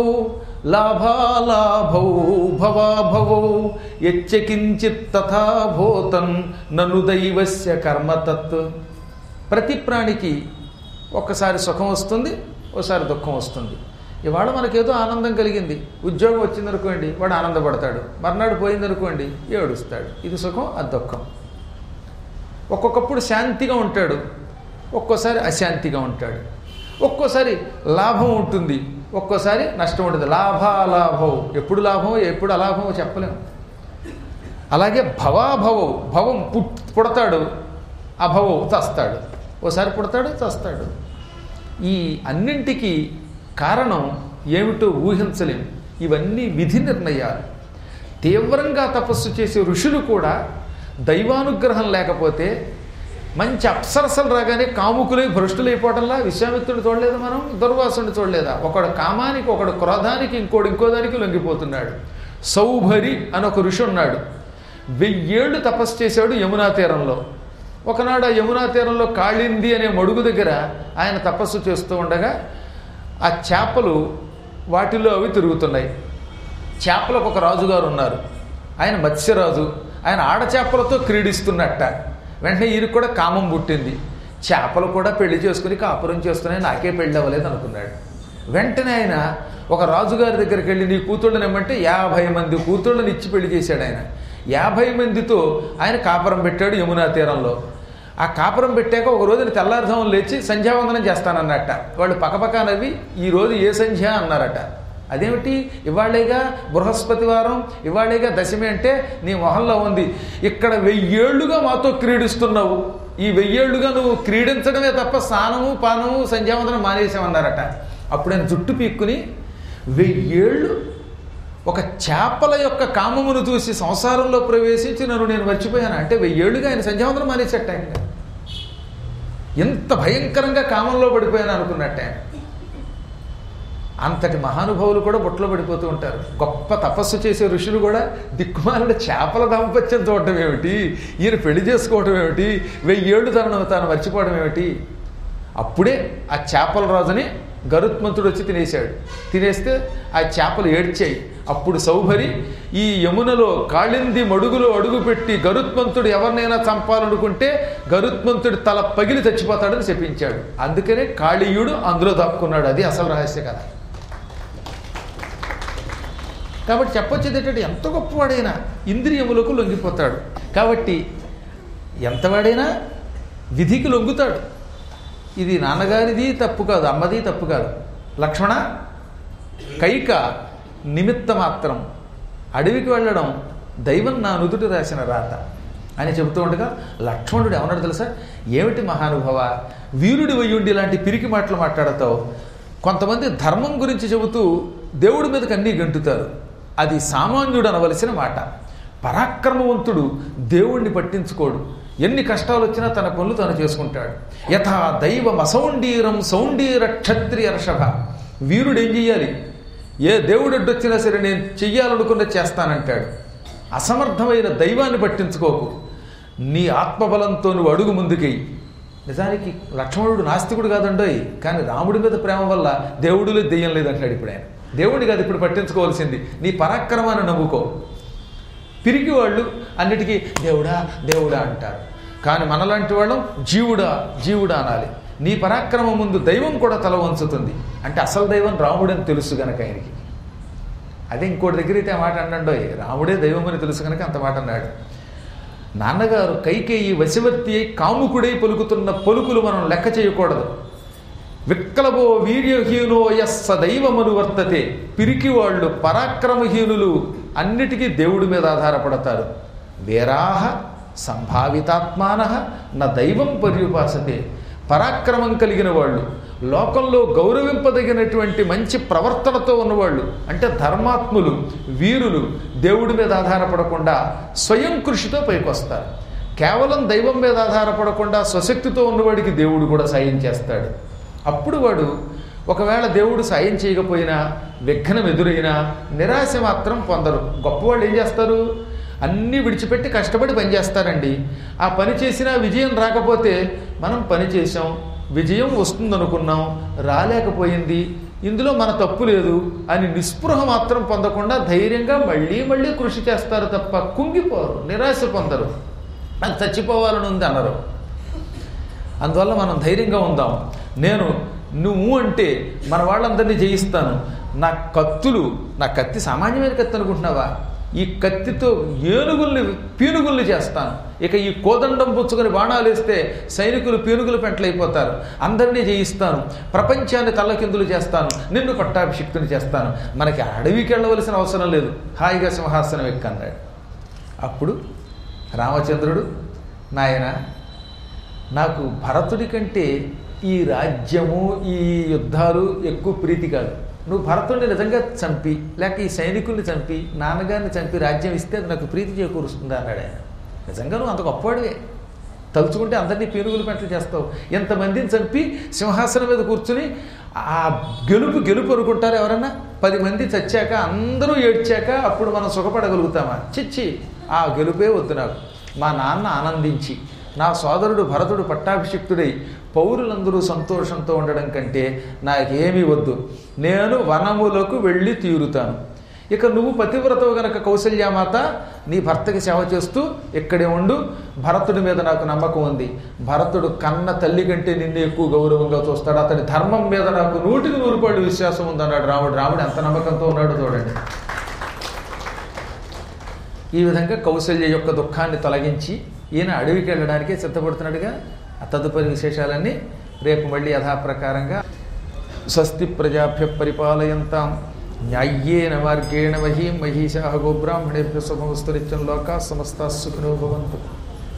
లాభాలాభౌ భవాభవౌ యచ్చకించిత్ తథా భూతం నను దైవస్య కర్మతత్. ప్రతి ప్రాణికి ఒక్కసారి సుఖం వస్తుంది, ఒకసారి దుఃఖం వస్తుంది. ఇవాళ మనకేదో ఆనందం కలిగింది, ఉద్యోగం వచ్చిందనుకోండి వాడు ఆనందపడతాడు, మర్నాడు పోయిందనుకోండి ఏడుస్తాడు. ఇది సుఖం, అది దుఃఖం. ఒక్కొక్కప్పుడు శాంతిగా ఉంటాడు, ఒక్కోసారి అశాంతిగా ఉంటాడు. ఒక్కోసారి లాభం ఉంటుంది, ఒక్కోసారి నష్టం ఉంటుంది. లాభాలాభం, ఎప్పుడు లాభం ఎప్పుడు అలాభమో చెప్పలేము. అలాగే భవాభవం, భవం పుట్ పుడతాడు, అభవం చస్తాడు. ఓసారి పుడతాడు, చస్తాడు. ఈ అన్నింటికీ కారణం ఏమిటో ఊహించలేము. ఇవన్నీ విధి నిర్ణయాలు. తీవ్రంగా తపస్సు చేసే ఋషులు కూడా దైవానుగ్రహం లేకపోతే మంచి అప్సరసలు రాగానే కాముకులై భ్రష్టులైపోవడంలా విశ్వామిత్రుడు చూడలేదు, మనం దుర్వాసుని చూడలేదా? ఒకడు కామానికి, ఒకడు క్రోధానికి, ఇంకోడు ఇంకో దానికి లొంగిపోతున్నాడు. సౌభరి అని ఒక ఋషి ఉన్నాడు. వెయ్యేళ్ళు తపస్సు చేశాడు యమునా తీరంలో. ఒకనాడు ఆ యమునా తీరంలో కాళింది అనే మడుగు దగ్గర ఆయన తపస్సు చేస్తూ ఉండగా ఆ చేపలు వాటిలో అవి తిరుగుతున్నాయి. చేపలకు ఒక రాజుగారు ఉన్నారు, ఆయన మత్స్యరాజు. ఆయన ఆడచేపలతో క్రీడిస్తున్నట్ట. వెంటనే ఈయనకు కూడా కామం పుట్టింది. చేపలు కూడా పెళ్లి చేసుకుని కాపురం చేస్తున్నాయి, నాకే పెళ్ళి అవ్వలేదు అనుకున్నాడు. వెంటనే ఆయన ఒక రాజుగారి దగ్గరికి వెళ్ళి నీ కూతుళ్ళని ఏమంటే యాభై మంది కూతుళ్ళని ఇచ్చి పెళ్లి చేశాడు ఆయన. యాభై మందితో ఆయన కాపురం పెట్టాడు యమునా తీరంలో. ఆ కాపురం పెట్టాక ఒక రోజున తెల్లారుజామున లేచి సంధ్యావందనం చేస్తానన్నట్ట. వాళ్ళు పక్కపక్క నవ్వి ఈ రోజు ఏ సంధ్య అన్నారట. అదేమిటి ఇవాళేగా బృహస్పతి వారం, ఇవాళేగా దశమి అంటే నీ మొహంలో ఉంది. ఇక్కడ వెయ్యేళ్లుగా మాతో క్రీడిస్తున్నావు, ఈ వెయ్యేళ్లుగా నువ్వు క్రీడించడమే తప్ప స్నానము పానము సంధ్యావందనం మానేసామన్నారట. అప్పుడు ఆయన జుట్టు పీక్కుని, వెయ్యేళ్ళు ఒక చేపల యొక్క కామమును చూసి సంసారంలో ప్రవేశించి నన్ను నేను మర్చిపోయాను అంటే వెయ్యేళ్ళుగా ఆయన సంధ్యావందనం మానేసట్ట. ఆయన ఎంత భయంకరంగా కామంలో పడిపోయాను అనుకున్నట్టు ఆయన. అంతటి మహానుభావులు కూడా బుట్టలో పడిపోతూ ఉంటారు. గొప్ప తపస్సు చేసే ఋషులు కూడా దిక్కుమాలిన చేపల దాంపత్యం చూడటం ఏమిటి, ఈయన పెళ్లి చేసుకోవడం ఏమిటి, వెయ్యేళ్ళు తనను తాను మర్చిపోవడం ఏమిటి. అప్పుడే ఆ చేపల రాజుని గరుత్మంతుడు వచ్చి తినేశాడు. తినేస్తే ఆ చేపలు ఏడ్చాయి. అప్పుడు సౌభరి ఈ యమునలో కాళింది మడుగులో అడుగుపెట్టి గరుత్మంతుడు ఎవరినైనా చంపాలనుకుంటే గరుత్మంతుడి తల పగిలి చచ్చిపోతాడని చెప్పించాడు. అందుకనే కాళీయుడు అందులో దాక్కున్నాడు. అది అసలు రహస్య కథ. కాబట్టి చెప్పొచ్చేది ఏంటంటే ఎంత గొప్పవాడైనా ఇంద్రియములకు లొంగిపోతాడు. కాబట్టి ఎంతవాడైనా విధికి లొంగుతాడు. ఇది నాన్నగారిది తప్పు కాదు, అమ్మది తప్పు కాదు. లక్ష్మణ, కైక నిమిత్త మాత్రం, అడవికి వెళ్ళడం దైవం నా నుదుటి రాసిన రాత అని చెబుతూ ఉండగా లక్ష్మణుడు ఏమన్నాడు తెలుసా? ఏమిటి మహానుభవ, వీరుడి వయ్యుండి ఇలాంటి పిరికి మాటలు మాట్లాడతావు. కొంతమంది ధర్మం గురించి చెబుతూ దేవుడి మీదకి అన్నీ గంటుతారు. అది సామాన్యుడు అనవలసిన మాట. పరాక్రమవంతుడు దేవుణ్ణి పట్టించుకోడు. ఎన్ని కష్టాలు వచ్చినా తన పనులు తాను చేసుకుంటాడు. యథా దైవం అసౌండీరం సౌండీర క్షత్రియ ర్షభ. వీరుడు ఏం చెయ్యాలి? ఏ దేవుడు అడ్డొచ్చినా సరే నేను చెయ్యాలనుకున్న చేస్తానంటాడు. అసమర్థమైన దైవాన్ని పట్టించుకోకు, నీ ఆత్మబలంతో నువ్వు అడుగు ముందుకెయ్యి. నిజానికి లక్ష్మణుడు నాస్తికుడు కాదండోయ్, కానీ రాముడి మీద ప్రేమ వల్ల దేవుడు లేదు దెయ్యం లేదంటాడు. ఇప్పుడు ఆయన దేవుడిని కాదు ఇప్పుడు పట్టించుకోవాల్సింది, నీ పరాక్రమాన్ని నమ్ముకో. పిరికి వాళ్ళు అన్నిటికీ దేవుడా దేవుడా అంటారు. కానీ మనలాంటి వాళ్ళం జీవుడా జీవుడా అనాలి. నీ పరాక్రమం ముందు దైవం కూడా తల వంచుతుంది. అంటే అసలు దైవం రాముడని తెలుసు గనక ఆయనకి. అదే ఇంకోటి దగ్గర అయితే ఆ మాట అన్నాడు, రాముడే దైవం అని తెలుసు కనుక అంత మాట అన్నాడు. నాన్నగారు కైకేయి వశవర్తి అయి కాముకుడై పలుకుతున్న పలుకులు మనం లెక్క చేయకూడదు. విక్లభో వీర్యహీనో యస్స దైవమను వర్తతే. పిరికి వాళ్ళు పరాక్రమహీనులు అన్నిటికీ దేవుడి మీద ఆధారపడతారు. వీరాహ సంభావితాత్మాన న దైవం పర్యుపాసతే. పరాక్రమం కలిగిన వాళ్ళు, లోకంలో గౌరవింపదగినటువంటి మంచి ప్రవర్తనతో ఉన్నవాళ్ళు, అంటే ధర్మాత్ములు, వీరులు దేవుడి మీద ఆధారపడకుండా స్వయం కృషితో పైకొస్తారు. కేవలం దైవం మీద ఆధారపడకుండా స్వశక్తితో ఉన్నవాడికి దేవుడు కూడా సాయం చేస్తాడు. అప్పుడు వాడు ఒకవేళ దేవుడు సాయం చేయకపోయినా, విఘ్నం ఎదురైనా నిరాశ మాత్రం పొందరు. గొప్పవాళ్ళు ఏం చేస్తారు? అన్నీ విడిచిపెట్టి కష్టపడి పనిచేస్తారండి. ఆ పని చేసినా విజయం రాకపోతే మనం పని చేసాం, విజయం వస్తుందనుకున్నాం, రాలేకపోయింది, ఇందులో మన తప్పు లేదు అని నిస్పృహ మాత్రం పొందకుండా ధైర్యంగా మళ్ళీ మళ్ళీ కృషి చేస్తారు తప్ప కుంగిపోరు, నిరాశ పొందరు. అది చచ్చిపోవాలని ఉంది అన్నారు. అందువల్ల మనం ధైర్యంగా ఉందాం. నేను నువ్వు అంటే మన వాళ్ళందరినీ జయిస్తాను. నా కత్తులు, నా కత్తి సామాన్యమైన కత్తి అనుకుంటున్నావా? ఈ కత్తితో ఏనుగుల్ని పీనుగుల్ని చేస్తాను. ఇక ఈ కోదండం పుచ్చుకొని బాణాలు వేస్తే సైనికులు పీనుగులు పెంటలైపోతారు. అందరినీ జయిస్తాను, ప్రపంచాన్ని తల్లకిందులు చేస్తాను, నిన్ను పట్టాభిషిక్తుని చేస్తాను. మనకి అడవికి వెళ్ళవలసిన అవసరం లేదు, హాయిగా సింహాసనం ఎక్కన్నాడు. అప్పుడు రామచంద్రుడు, నాయన నాకు భరతుడి కంటే ఈ రాజ్యము ఈ యుద్ధాలు ఎక్కువ ప్రీతి కాదు. నువ్వు భరతుడిని నిజంగా చంపి లేక ఈ సైనికుల్ని చంపి నాన్నగారిని చంపి రాజ్యం ఇస్తే అది నాకు ప్రీతి చేకూరుస్తుంది అన్నాడు ఆయన. నిజంగా నువ్వు అంత గొప్పవాడివే, తలుచుకుంటే అందరినీ పీనుగులు పెంటలు చేస్తావు. ఎంతమందిని చంపి సింహాసనం మీద కూర్చుని ఆ గెలుపు గెలుపు అనుకుంటారు ఎవరన్నా? పది మంది చచ్చాక అందరూ ఏడ్చాక అప్పుడు మనం సుఖపడగలుగుతామా? చిచ్చి, ఆ గెలుపే వద్దు నాకు. మా నాన్న ఆనందించి నా సోదరుడు భరతుడు పట్టాభిషిక్తుడై పౌరులందరూ సంతోషంతో ఉండడం కంటే నాకేమీ వద్దు. నేను వనములకు వెళ్ళి తీరుతాను. ఇక నువ్వు పతివ్రతవు గనక కౌసల్యామాత, నీ భర్తకి సేవ చేస్తూ ఇక్కడే ఉండు. భరతుడి మీద నాకు నమ్మకం ఉంది. భరతుడు కన్న తల్లి కంటే నిన్ను ఎక్కువ గౌరవంగా చూస్తాడు. అతని ధర్మం మీద నాకు నూటికి నూరు పాళ్ళు విశ్వాసం ఉందన్నాడు రాముడు. రాముడు ఎంత నమ్మకంతో ఉన్నాడు చూడండి. ఈ విధంగా కౌసల్య యొక్క దుఃఖాన్ని తొలగించి ఈయన అడవికి వెళ్ళడానికే సిద్ధపడుతున్నాడుగా. ఆ తదుపరి విశేషాలన్నీ రేపు మళ్ళీ యథాప్రకారంగా. స్వస్తి ప్రజాభ్య పరిపాలయంతాం న్యాయ్యేన మార్గేణ మహీం మహిషా గోబ్రాహ్మణేభ్య శుభమస్తు నిత్యం లోకా సమస్తా సుఖినో భవంతు.